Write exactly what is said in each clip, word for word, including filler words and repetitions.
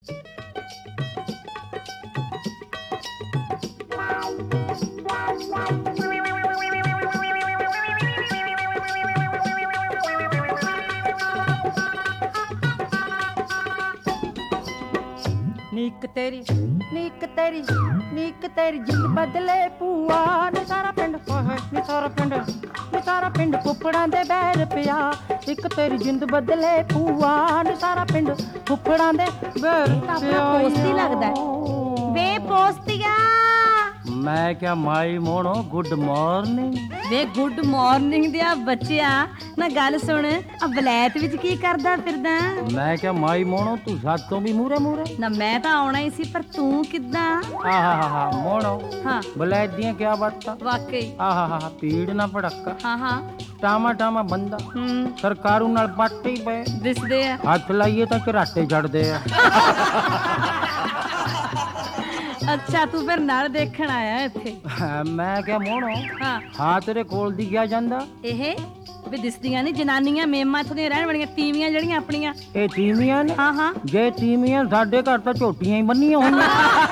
नीक तेरी नीक तेरी नीक तेरी जिंद बदले भूआ नी सारा पिंड नी सारा पिंड नी सारा पिंड फुफड़ां दे बैर पिया इक तेरी जिंद बदले भूआ नी सारा पिंड फुफड़ां दे बैर पिया। पोस्ती लगदा वे पोस्तिया मैं क्या माई मोनो गुड मॉर्निंग वे गुड मॉर्निंग दिया बच्चिया ना गल सुन आ वलैत विच की करदा फिरदा। मैं क्या माई मोनो तू सातों भी मूरे मूरे ना मैं तां आउणा ही सी पर तू किदां। आहा हा हा मोनो हाँ वलैत दियां क्या बातां वाकई। आहा हा हा पीड़ ना भड़का हाँ हाँ टामा टामा बंदा हम्म सरकारू नाल बाटे ही पए दिसदे आ हथ लाइए तां झराटे चढ़दे आ। अच्छा तू फिर नाल देखण आया इत्थे। मैं क्या मोनो हाँ हाँ तेरे कोल दी क्या जांदा ਇਹ ਵੀ ਦਿਸਦੀਆਂ ਨਹੀਂ ਜਨਾਨੀਆਂ ਮੇਮਾਂ ਇੱਥੋਂ ਦੀਆਂ ਰਹਿਣ ਵਾਲੀਆਂ ਤੀਵੀਆਂ ਜਿਹੜੀਆਂ ਆਪਣੀਆਂ। ਇਹ ਤੀਵੀਆਂ ਨੇ ਹਾਂ ਹਾਂ ਜੇ ਤੀਵੀਆਂ ਸਾਡੇ ਘਰ ਤਾਂ ਝੋਟੀਆਂ ਹੀ ਬੰਨੀਆਂ ਹੋਈਆਂ।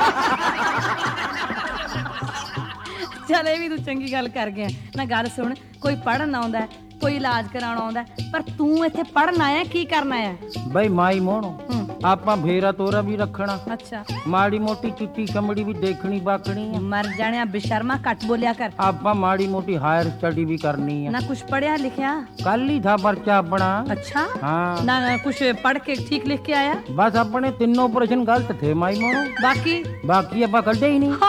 ਚੱਲ ਇਹ ਵੀ ਤੂੰ ਚੰਗੀ ਗੱਲ ਕਰ ਗਿਆ ਨਾ। ਗੱਲ ਸੁਣ ਕੋਈ ਪੜ੍ਹਨ ਆਉਂਦਾ ਕੋਈ ਇਲਾਜ ਕਰਾਉਣ ਆਉਂਦਾ ਪਰ ਤੂੰ ਇੱਥੇ ਪੜ੍ਹਨ ਆਇਆ ਕੀ ਕਰਨ ਆਇਆ? ਬਈ ਮਾਈ ਮੋਣੋ ਹੂੰ ਆਪਾਂ ਫੇਰਾ ਤੋਰਾ ਵੀ ਰੱਖਣਾ ਅੱਛਾ ਮਾੜੀ ਮੋਟੀ ਚਿੱਟੀ ਚਮੜੀ ਵੀ ਦੇਖਣੀ ਬਾਕਣੀ ਆ। ਮਰ ਜਾਣਿਆ ਬੇਸ਼ਰਮਾ ਘੱਟ ਬੋਲਿਆ ਕਰ। ਆਪਾਂ ਮਾੜੀ ਮੋਟੀ ਹਾਇਰ ਸਟੱਡੀ ਵੀ ਕਰਨੀ ਆ। ਨਾ ਕੁਛ ਪੜਿਆ ਲਿਖਿਆ? ਕੱਲ ਹੀ ਥਾ ਪਰਚਾ ਆਪਣਾ। ਅੱਛਾ ਹਾਂ ਨਾ ਨਾ ਕੁਛ ਪੜ੍ਹ ਕੇ ਠੀਕ ਲਿਖ ਕੇ ਆਇਆ? ਬਸ ਆਪਣੇ ਤਿੰਨੋਂ ਪ੍ਰਸ਼ਨ ਗਲਤ ਥੇ ਮਾਈ ਮੋਣੋ ਬਾਕੀ ਬਾਕੀ ਆਪਾਂ ਕੱਢੇ ਹੀ ਨਹੀਂ।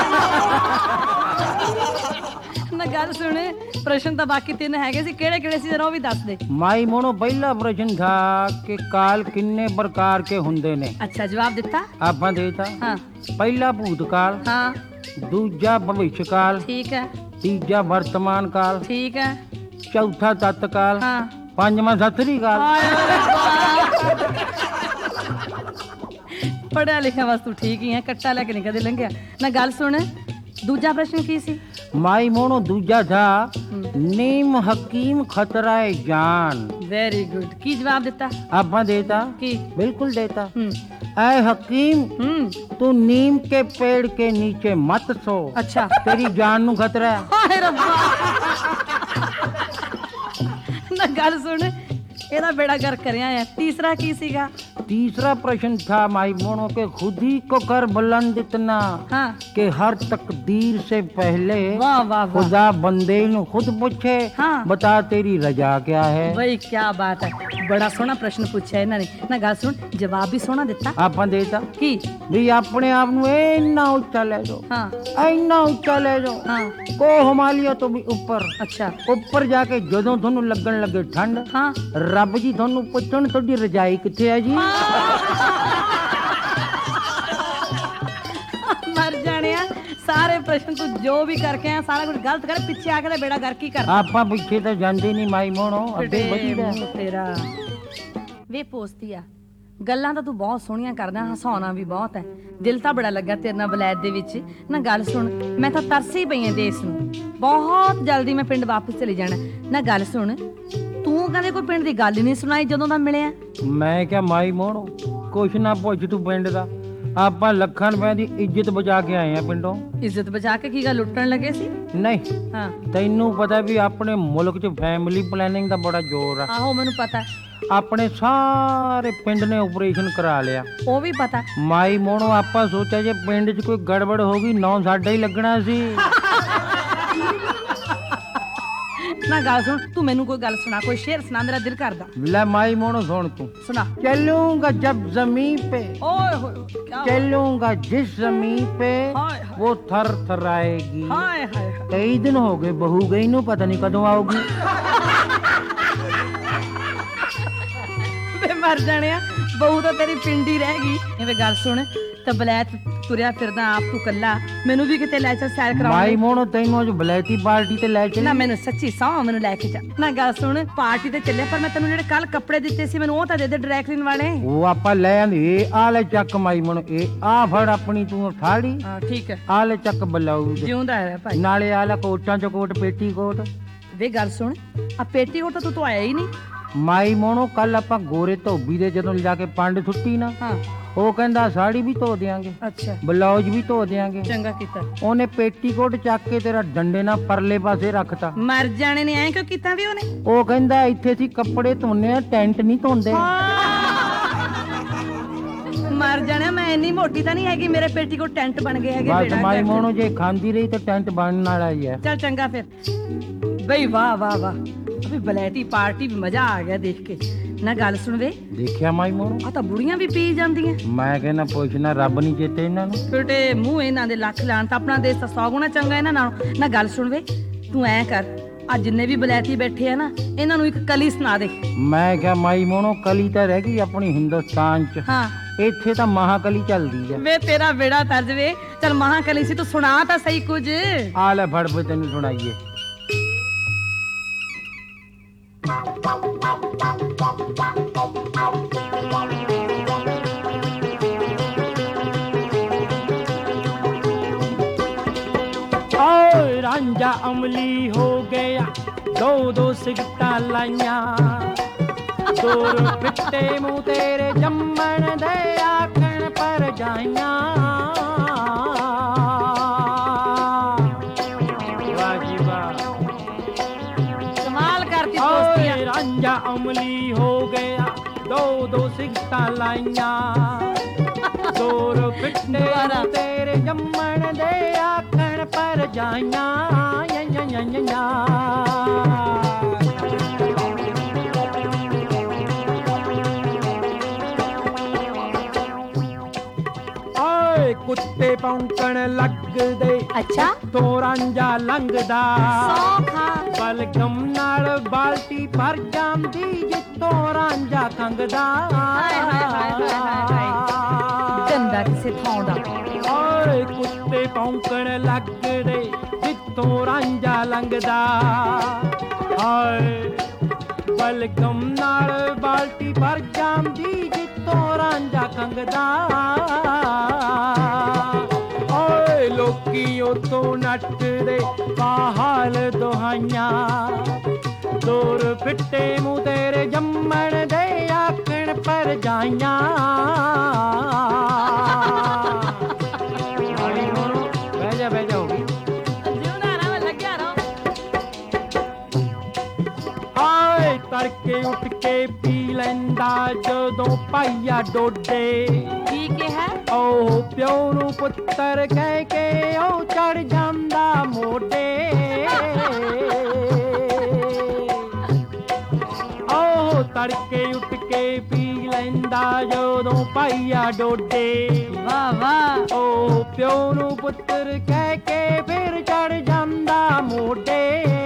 ਨਾ ਗੱਲ ਸੁਣ ਪ੍ਰਸ਼ਨ ਤਾਂ ਬਾਕੀ ਤਿੰਨ ਹੈਗੇ ਸੀ ਕਿਹੜੇ ਕਿਹੜੇ ਸੀ ਜਰਾ ਉਹ ਵੀ ਦੱਸ ਦੇ। ਮਾਈ ਮੋਣੋ ਪਹਿਲਾ ਪ੍ਰਸ਼ਨ ਥਾ ਕਿ ਕਾਲ ਕਿੰਨੇ ਪ੍ਰਕਾਰ ਕੇ ਹੁੰਦੇ ਨੇ। ਅੱਛਾ ਜਵਾਬ ਦਿੱਤਾ? ਆਪਾਂ ਦੇਤਾ। ਹਾਂ ਪਹਿਲਾ ਭੂਤਕਾਲ ਹਾਂ ਦੂਜਾ ਭਵਿੱਖ ਕਾਲ ਠੀਕ ਹੈ ਤੀਜਾ ਵਰਤਮਾਨ ਕਾਲ ਠੀਕ ਹੈ ਚੌਥਾ ਤਤਕਾਲ ਹਾਂ ਪੰਜਵਾਂ ਸਤਰੀ ਕਾਲ। ਪੜਿਆ ਲਿਖਿਆ ਬਸ ਤੂੰ ਠੀਕ ਹੀ ਹੈ ਕੱਟਾ ਲੈ ਕੇ ਨਹੀਂ ਕਦੇ ਲੰਘਿਆ। ਨਾ ਗੱਲ ਸੁਣ ਦੂਜਾ ਪ੍ਰਸ਼ਨ ਕੀ ਸੀ? ਮਾਈ ਮੋਣੋ ਦੂਜਾ ਥਾ ਨੀਮ ਹਕੀਮ ਖਤਰਾਏ ਜਾਨ। ਵੈਰੀ ਗੁੱਡ ਕੀ ਜਵਾਬ ਦਿੱਤਾ? ਆਪਾਂ ਦੇਤਾ ਕੀ? बिल्कुल देता। हम्म ऐ हकीम हम्म तू नीम के पेड़ के नीचे मत सो। अच्छा तेरी जान नू खतरा है। ਹਾਏ ਰੱਬਾ ਨਾ ਗੱਲ ਸੁਣ ਇਹਦਾ ਬੇੜਾ ਗਰ ਕਰਿਆ ਆ। ਤੀਸਰਾ ਕੀ ਸੀਗਾ? तीसरा प्रश्न था माई मोनो के खुद ही को कर बुलंद इतना हाँ कि हर तकदीर से पहले वाह वाह वाह खुदा बंदे नू खुद पूछे हाँ बता तेरी रजा क्या है। ਬਈ ਕੀ ਬਾਤ ਹੈ ਬੜਾ ਸੋਹਣਾ ਪ੍ਰਸ਼ਨ ਪੁੱਛਿਆ ਇਹਨਾਂ ਨੇ। ਨਾ ਗੱਲ ਸੁਣ ਜਵਾਬ ਵੀ ਸੋਹਣਾ ਦਿੱਤਾ। ਆਪਾਂ ਦੇਤਾ ਕੀ? ਵੀ ਆਪਣੇ ਆਪ ਨੂੰ ਇੰਨਾ ਉੱਚਾ ਲੈ ਜਾਓ ਹਾਂ ਇੰਨਾ ਉੱਚਾ ਲੈ ਜਾਓ ਹਾਂ ਕੋ ਹਿਮਾਲਿਆ ਤੋਂ ਵੀ ਉੱਪਰ ਅੱਛਾ ਉੱਪਰ ਜਾ ਕੇ ਜਦੋਂ ਤੁਹਾਨੂੰ ਲੱਗਣ ਲੱਗੇ ਠੰਡ ਹਾਂ ਰੱਬ ਜੀ ਤੁਹਾਨੂੰ ਪੁੱਛਣ ਤੁਹਾਡੀ ਰਜਾਈ ਕਿੱਥੇ ਹੈ ਜੀ। ਮਰ ਜਾਣਿਆ ਸਾਰੇ ਪ੍ਰਸ਼ਨ ਤੂੰ ਜੋ ਵੀ ਕਰਕੇ ਆ ਸਾਰਾ ਕੁਝ ਗਲਤ ਕਰ ਪਿੱਛੇ ਆ ਕੇ ਬੇੜਾ ਗਰ ਕੀ ਕਰਦਾ। ਆਪਾਂ ਪਿੱਛੇ ਤਾਂ ਜਾਂਦੇ ਨਹੀਂ ਮਾਈ ਮੋਣੋ ਅੱਗੇ ਵਧੀਦਾ ਤੇਰਾ ਵੇ ਪੋਸਤੀ ਆ ਗੱਲਾਂ ਤਾਂ ਤੂੰ ਬਹੁਤ ਸੋਹਣੀਆਂ ਕਰਦਾ ਹਸਾਉਣਾ ਵੀ ਬਹੁਤ ਹੈ। ਦਿਲ ਤਾਂ ਬੜਾ ਲੱਗਾ ਤੇਰੇ ਨਾਲ ਵਲੈਤ ਦੇ ਵਿੱਚ। ਨਾ ਗੱਲ ਸੁਣ ਮੈਂ ਤਾਂ ਤਰਸੀ ਪਈ ਆ ਦੇਸ਼ ਨੂੰ ਬਹੁਤ ਜਲਦੀ ਮੈਂ ਪਿੰਡ ਵਾਪਸ ਚਲੀ ਜਾਣਾ। ਨਾ ਗੱਲ ਸੁਣ ਤੂੰ ਕਦੇ ਕੋਈ ਪਿੰਡ ਦੀ ਗੱਲ ਹੀ ਨਹੀਂ ਸੁਣਾਈ ਜਦੋਂ ਦਾ ਮਿਲਿਆ। ਮੈਂ ਕਿਹਾ ਮਾਈ ਮੋਣੋ ਕੁਛ ਨਾ ਪੁੱਛ ਤੂੰ ਪਿੰਡ ਦਾ ਆਪਾਂ ਲੱਖਾਂ ਰੁਪਏ ਦੀ ਇੱਜ਼ਤ ਬਚਾ ਕੇ ਆਏ ਆ ਪਿੰਡੋਂ। ਇੱਜ਼ਤ ਬਚਾ ਕੇ ਕੀ ਗੱਲ ਲੁੱਟਣ ਲੱਗੇ ਸੀ? ਨਹੀਂ ਹਾਂ ਤੈਨੂੰ ਪਤਾ ਵੀ ਆਪਣੇ ਮੁਲਕ 'ਚ ਫੈਮਿਲੀ ਪਲੈਨਿੰਗ ਦਾ ਬੜਾ ਜ਼ੋਰ ਆ। ਆਹੋ ਮੈਨੂੰ ਪਤਾ ਆਪਣੇ ਸਾਰੇ ਪਿੰਡ ਨੇ ਆਪਰੇਸ਼ਨ ਕਰਾ ਲਿਆ। ਉਹ ਵੀ ਪਤਾ ਮਾਈ ਮੋਣੋ ਆਪਾਂ ਸੋਚਿਆ ਜੇ ਪਿੰਡ 'ਚ ਕੋਈ ਗੜਬੜ ਹੋ ਗਈ ਨੌ ਸਾਡਾ ਹੀ ਲੱਗਣਾ ਸੀ। ਨਾ ਗੱਲ ਸੁਣ ਤੂੰ ਮੈਨੂੰ ਕੋਈ ਗੱਲ ਸੁਣਾ ਕੋਈ ਸ਼ੇਰ ਸੁਣਾ ਮੇਰਾ ਦਿਲ ਕਰਦਾ। ਲੈ ਮਾਈ ਮੋਣੋ ਸੁਣ ਤੂੰ ਸੁਣਾ। चलूंगा जब जमीन पे ਓਏ ਹੋਏ ਕੀ चलूंगा जिस जमीन पे ਹਾਏ ਹਾਏ वो थर थराएगी। ਹਾਏ ਹਾਏ कई दिन हो गए बहू गई नू पता नहीं कदों आओगी। ਵੇ ਮਰ ਜਾਣਿਆ ਬਹੂ ਤਾਂ ਤੇਰੀ ਪਿੰਡੀ ਰਹਿ ਗਈ। ਐਵੇਂ ਗੱਲ ਸੁਣ ਤੇ ਬਲੈਤ ਤੁਰਿਆ ਫਿਰਦਾ ਆਪ ਤੂੰ ਕੱਲਾ ਮੈਨੂੰ ਵੀ ਕਿਤੇ ਲੈ ਚੱਲ ਸੈਰ ਕਰਾਉਣ। ਮਾਈ ਮੋਣੋ ਤੈਨੂੰ ਅੱਜ ਬਲੈਤੀ ਪਾਰਟੀ ਤੇ ਲੈ ਚੱਲੀ। ਨਾ ਮੈਨੂੰ ਸੱਚੀ ਸੌਂ ਮੈਨੂੰ ਲੈ ਕੇ ਜਾ। ਨਾ ਗੱਲ ਸੁਣ ਪਾਰਟੀ ਤੇ ਚੱਲਿਆ ਪਰ ਮੈਂ ਤੈਨੂੰ ਜਿਹੜੇ ਕੱਲ ਕੱਪੜੇ ਦਿੱਤੇ ਸੀ ਮੈਨੂੰ ਉਹ ਤਾਂ ਦੇ ਦੇ ਡਰਾਈ ਕਲੀਨ ਵਾਲੇ। ਉਹ ਆਪਾਂ ਲੈ ਆਂਦੇ ਇਹ ਆ ਲੈ ਚੱਕ ਮਾਈ ਮੋਣੋ ਇਹ ਆ ਫੜ ਆਪਣੀ ਤੂੰ ਠਾੜੀ ਹਾਂ ਠੀਕ ਹੈ ਆ ਲੈ ਚੱਕ ਬਲਾਊ ਜਿਉਂਦਾ ਹੈ ਭਾਈ। ਨਾਲੇ ਆ ਲੈ ਕੋਟਾਂ ਚ ਕੋਟ ਪੇਟੀ ਕੋਟ। ਵੇ ਗੱਲ ਸੁਣ ਆ ਪੇਟੀ ਕੋਟ ਤਾਂ ਤੂੰ ਆਇਆ ਹੀ ਨਹੀਂ ਮਾਈ ਮੋਣੋ ਕੱਲ ਆਪਾਂ ਗੋਰੇ ਧੋਬੀ ਦੇ ਜਦੋਂ ਲਿਜਾ ਕੇ ਪੰਡ ਸੁੱਟੀ ਨਾ, ਹਾਂ ਉਹ ਕਹਿੰਦਾ ਸਾੜੀ ਵੀ ਧੋ ਦਿਆਂਗੇ, ਅੱਛਾ ਬਲਾਉਜ ਵੀ ਧੋ ਦਿਆਂਗੇ। ਚੰਗਾ ਕੀਤਾ। ਉਹਨੇ ਪੇਟੀਕੋਟ ਚੱਕ ਕੇ ਤੇਰਾ ਡੰਡੇ ਨਾਲ ਪਰਲੇ ਪਾਸੇ ਰੱਖਤਾ। ਮਰ ਜਾਣੇ ਨੇ ਐਂ ਕਿਉਂ ਕੀਤਾ ਵੀ ਉਹਨੇ? ਉਹ ਕਹਿੰਦਾ ਇੱਥੇ ਅਸੀਂ ਕੱਪੜੇ ਧੋਨੇ ਆ, ਟੈਂਟ ਨਹੀਂ ਧੋਂਦੇ। ਮਰ ਜਾਣਾ, ਮੈਂ ਇੰਨੀ ਮੋਟੀ ਤਾਂ ਨਹੀਂ ਹੈਗੀ ਮੇਰੇ ਪੇਟੀ ਕੋ ਟੈਂਟ ਬਣ ਗਏ ਹੈਗੇ। ਬਸ ਮਾਈ ਮੋਣੋ ਜੇ ਖਾਂਦੀ ਰਹੀ ਤਾਂ ਟੈਂਟ ਬਣਨ ਵਾਲਾ ਹੀ ਹੈ। ਚੱਲ ਚੰਗਾ ਫਿਰ ਬਈ, ਵਾਹ ਵਾਹ ਵਾਹ, ਅਬੇ ਬਲੈਤੀ ਪਾਰਟੀ ਵੀ ਮਜ਼ਾ ਆ ਗਿਆ ਦੇਖ ਕੇ ਨਾ। ਗੱਲ ਸੁਣ ਵੇ, ਦੇਖਿਆ ਮਾਈ ਮੋਣੋ, ਆ ਤਾਂ ਬੁੜੀਆਂ ਵੀ ਪੀ ਜਾਂਦੀਆਂ। ਮੈਂ ਕਹਿੰਦਾ ਪੁੱਛਣਾ ਰੱਬ ਨਹੀਂ ਚੇਤੇ ਇਹਨਾਂ ਨੂੰ। ਫਿਰਟੇ ਮੂੰਹ ਇਹਨਾਂ ਦੇ ਲੱਖ ਲਾਣ, ਤਾਂ ਆਪਣਾ ਦੇਸ਼ ਤਾਂ ਸੌ ਗੁਣਾ ਚੰਗਾ ਇਹਨਾਂ ਨਾਲੋਂ। ਨਾ ਗੱਲ ਸੁਣ ਵੇ, ਤੂੰ ਐ ਕਰ, ਆ ਜਿੰਨੇ ਵੀ ਬਲੈਤੀ ਬੈਠੇ ਆ ਨਾ, ਇਹਨਾਂ ਨੂੰ ਇੱਕ ਕਲੀ ਸੁਣਾ ਦੇ। ਮੈਂ ਕਿਹਾ ਮਾਈ ਮੋਣੋ, ਕਲੀ ਤਾਂ ਰਹਿ ਗਈ ਆਪਣੀ ਹਿੰਦੁਸਤਾਨ ਚ, ਹਾਂ ਇੱਥੇ ਤਾਂ ਮਹਾਕਲੀ ਚੱਲਦੀ ਹੈ। ਵੇ ਤੇਰਾ ਬੇੜਾ ਤਰਜ ਵੇ, ਚਲ ਮਹਾਕਲੀ ਸੀ, ਤੂੰ ਸੁਣਾ ਤਾਂ ਸਹੀ ਕੁਝ। ਆ ਲੈ ਫੜ ਫੇ ਤੈਨੂੰ ਸੁਣਾਈਏ। ਓਏ ਰਾਂਝਾ ਅਮਲੀ ਹੋ ਗਿਆ, ਦੋ ਦੋ ਸਿਗਟਾਂ ਲਾਈਆਂ, ਦੂਰ ਫਿੱਟੇ ਮੂੰਹ ਤੇਰੇ ਜੰਮਣ ਦੇ ਆਖਣ ਪਰ ਜਾਈਆਂ। ਵਾਹ ਜੀ ਵਾਹ, ਕਮਾਲ ਕਰਤੀ ਦੋਸਤੀਆਂ। ਓਏ ਰਾਂਝਾ ਅਮਲੀ ਹੋ ਗਿਆ, ਦੋ ਦੋ ਸਿਗਟਾਂ ਲਾਈਆਂ, ਦੂਰ ਫਿੱਟੇ ਮੂੰਹ ਤੇਰੇ ਜੰਮਣ ਦੇ ਆਖਣ ਪਰ ਜਾਈਆਂ। ਯਾ ਯਾ ਯਾ ਯਾ ਕੁੱਤੇ ਭੌਂਕਣ ਲੱਗਦੇ, ਅੱਛਾ ਤੋਂ ਰਾਂਝਾ ਲੰਘਦਾ, ਸੌਖਾ ਬਲਗਮ ਨਾਲ ਬਾਲਟੀ ਭਰ ਜਾਂਦੀ, ਜਿੱਤੋਂ ਰਾਂਝਾ ਖੰਗਦਾ। ਹਾਏ ਹਾਏ ਹਾਏ ਹਾਏ ਹਾਏ, ਗੰਦਾ ਕਿਸੇ ਥਾਂ ਦਾ। ਓਏ ਕੁੱਤੇ ਭੌਂਕਣ ਲੱਗਦੇ, ਜਿੱਤੋਂ ਰਾਂਝਾ ਲੰਘਦਾ, ਹਾਏ ਬਲਗਮ ਨਾਲ ਬਾਲਟੀ ਭਰ ਜਾਂਦੀ, ਜਿੱਤੋਂ ਰਾਂਝਾ ਖੰਗਦਾ। ਓਏ ਲੋਕੀ ਉਤੋਂ ਨੱਚਦੇ, ਬਾਹਾਲ ਦੁਹਾਈਆਂ, ਦੂਰ ਫਿੱਟੇ ਮੂੰਹ ਤੇਰੇ ਜੰਮਣ ਦੇ ਆਖਣ ਪਰ ਜਾਈਆਂ। ਬਹਿ ਜਾ ਬਹਿ ਜਾ, ਹੋ ਗਈ। ਜਿਉਂਦਾ ਨਾ ਮੈਂ ਲੱਗਿਆ ਰਹਾ। ਆਏ ਤੜਕੇ ਉੱਠ ਕੇ ਪੀ ਲੈਂਦਾ, ਜਦੋਂ ਪਾਈਆ ਡੋਡੇ। ਕੀ ਕਿਹਾ? ਉਹ ਪਿਓ ਨੂੰ ਪੁੱਤਰ ਕਹਿ ਕੇ ਉਹ ਚੜ ਜਾਂਦਾ ਮੋਢੇ। ਉਹ ਤੜਕੇ ਉੱਠ ਕੇ ਪੀ ਲੈਂਦਾ, ਜਦੋਂ ਪਾਈਆ ਡੋਡੇ। ਵਾਹ ਵਾਹ, ਉਹ ਪਿਓ ਨੂੰ ਪੁੱਤਰ ਕਹਿ ਕੇ ਫਿਰ ਚੜ ਜਾਂਦਾ ਮੋਢੇ।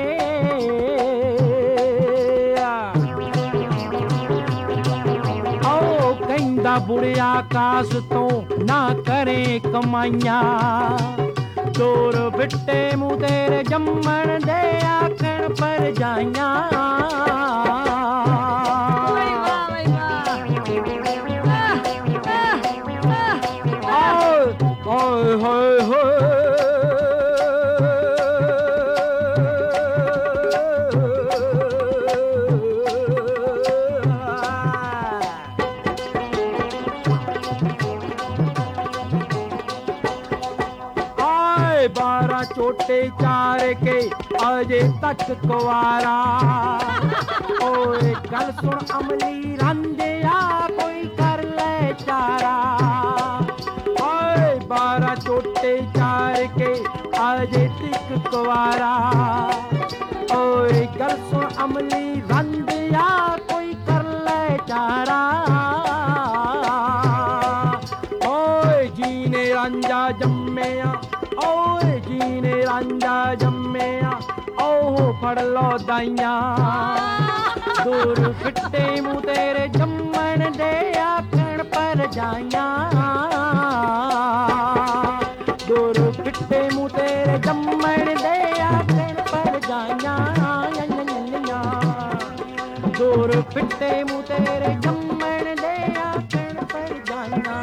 ਉਹ ਕਹਿੰਦਾ ਬੁੜਿਆ ਆਕਾਸ਼ ਤੋਂ ਨਾ ਕਰੇ ਕਮਾਈਆਂ, ਦੂਰ ਫਿੱਟੇ ਮੂੰਹ ਤੇਰੇ ਜੰਮਣ ਦੇ ਆਖਣ ਪਰ ਜਾਈਆਂ। ਵਾਹ ਵਾਹ ਵਾਹ, ਓਏ ਹੋਏ ਹੋਏ, ਆਏ ਬਾਰਾਂ ਛੋਟੇ ਚਾਰ ਕੇ ਅਜੇ ਤੱਕ ਕੁਆਰਾ। ਓਏ ਗੱਲ ਸੁਣ ਅਮਲੀ ਰਾਂਝਿਆ, ਕੋਈ ਕਰ ਲੈ ਚਾਰਾ। ਓਏ ਬਾਰਾਂ ਛੋਟੇ ਚਾਰ ਕੇ ਅਜੇ ਤੱਕ ਕੁਆਰਾ। ਓਏ ਗੱਲ ਸੁਣ ਅਮਲੀ ਰਾਂਝਿਆ, ਕੋਈ ਕਰ ਲੈ ਚਾਰਾ। ਓਏ ਜੀ ਨੇ ਰਾਂਝਾ ਜੰਮਿਆ, ਓਏ ਜੀ ਨੇ ਰਾਂਝਾ ਜੰਮਿਆ, ਓਹ ਫੜ ਲੋ ਦਾਈਆਂ, ਦੂਰ ਫਿੱਟੇ ਮੂੰਹ ਤੇਰੇ ਜੰਮਣ ਦੇ ਆਖਣ ਪਰ ਜਾਈਆਂ। ਦੂਰ ਫਿੱਟੇ ਮੂੰਹ ਤੇਰੇ ਜੰਮਣ ਦੇ ਆਖਣ ਪਰ ਜਾਈਆਂ। ਦੂਰ ਫਿੱਟੇ ਮੂੰਹ ਤੇਰੇ ਜੰਮਣ ਦੇ ਆਖਣ ਪਰ ਜਾਈਆਂ।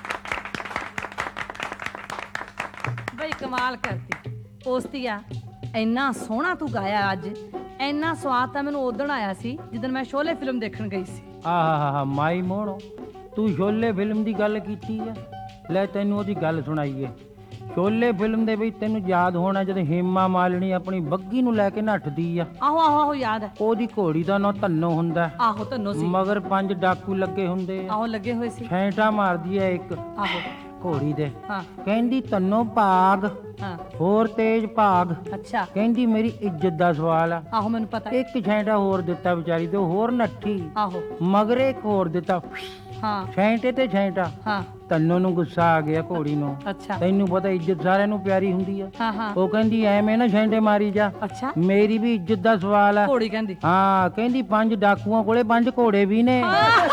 ਬਈ ਕਮਾਲ ਕਰਤੀ ਪੋਸਤੀਆ। ਇੰਨਾ ਸੋਹਣਾ ਤੂੰ ਗਾਇਆ ਅੱਜ, ਇੰਨਾ ਸਵਾਦ ਤਾਂ ਮੈਨੂੰ ਉਦਣ ਆਇਆ ਸੀ ਜਿੱਦਣ ਮੈਂ ਸ਼ੋਲੇ ਫਿਲਮ ਦੇਖਣ ਗਈ ਸੀ। ਆਹਾ ਮਾਈ ਮੋਹਣੋ, ਤੂੰ ਸ਼ੋਲੇ ਫਿਲਮ ਦੀ ਗੱਲ ਕੀਤੀ ਆ, ਲੈ ਤੈਨੂੰ ਉਹਦੀ ਗੱਲ ਸੁਣਾਈਏ। ਸ਼ੋਲੇ ਫਿਲਮ ਦੇ ਵਿੱਚ ਤੈਨੂੰ ਯਾਦ ਹੋਣਾ ਜਦੋਂ ਹੇਮਾ ਮਾਲਿਨੀ ਆਪਣੀ ਬੱਗੀ ਨੂੰ ਲੈ ਕੇ ਨੱਠਦੀ ਆ। ਆਹੋ ਆਹੋ ਆਹੋ ਯਾਦ ਹੈ। ਉਹਦੀ ਘੋੜੀ ਦਾ ਨਾਂ ਧੰਨੋ ਹੁੰਦਾ। ਆਹੋ ਧੰਨੋ ਸੀ। ਮਗਰ ਪੰਜ ਡਾਕੂ ਲੱਗੇ ਹੁੰਦੇ ਆ। ਆਹੋ ਲੱਗੇ ਹੋਏ ਸੀ। ਛੈਂਟਾ ਮਾਰਦੀ ਆ ਇੱਕ ਆਹੋ ਘੋੜੀ ਦੇ, ਹਾਂ ਕਹਿੰਦੀ ਧੰਨੋ ਭਾਗ, ਹਾਂ ਹੋਰ ਤੇਜ ਭਾਗ। ਅੱਛਾ ਕਹਿੰਦੀ ਮੇਰੀ ਇੱਜ਼ਤ ਦਾ ਸਵਾਲ ਆ। ਆਹੋ ਮੈਨੂੰ ਪਤਾ। ਇੱਕ ਛੈਂਟਾ ਹੋਰ ਦਿੱਤਾ ਵਿਚਾਰੀ ਤੇ ਹੋਰ ਨੱਠੀ। ਆਹੋ ਮਗਰ ਇੱਕ ਹੋਰ ਦਿੱਤਾ, ਹਾਂ ਛੈਂਟੇ ਤੇ ਛੈਂਟਾ। ਹਾਂ ਤੰਨੋ ਨੂੰ ਗੁੱਸਾ ਆ ਗਿਆ ਘੋੜੀ ਨੂੰ। ਅੱਛਾ ਤੈਨੂੰ ਪਤਾ ਇੱਜ਼ਤ ਸਾਰਿਆਂ ਨੂੰ ਪਿਆਰੀ ਹੁੰਦੀ ਆ। ਹਾਂ ਹਾਂ ਉਹ ਕਹਿੰਦੀ ਐਵੇਂ ਨਾ ਛੈਂਟੇ ਮਾਰੀ ਜਾ, ਅੱਛਾ ਮੇਰੀ ਵੀ ਇੱਜ਼ਤ ਦਾ ਸਵਾਲ ਆ। ਘੋੜੀ ਕਹਿੰਦੀ ਹਾਂ, ਕਹਿੰਦੀ ਪੰਜ ਡਾਕੂਆਂ ਕੋਲੇ ਪੰਜ ਘੋੜੇ ਵੀ ਨੇ।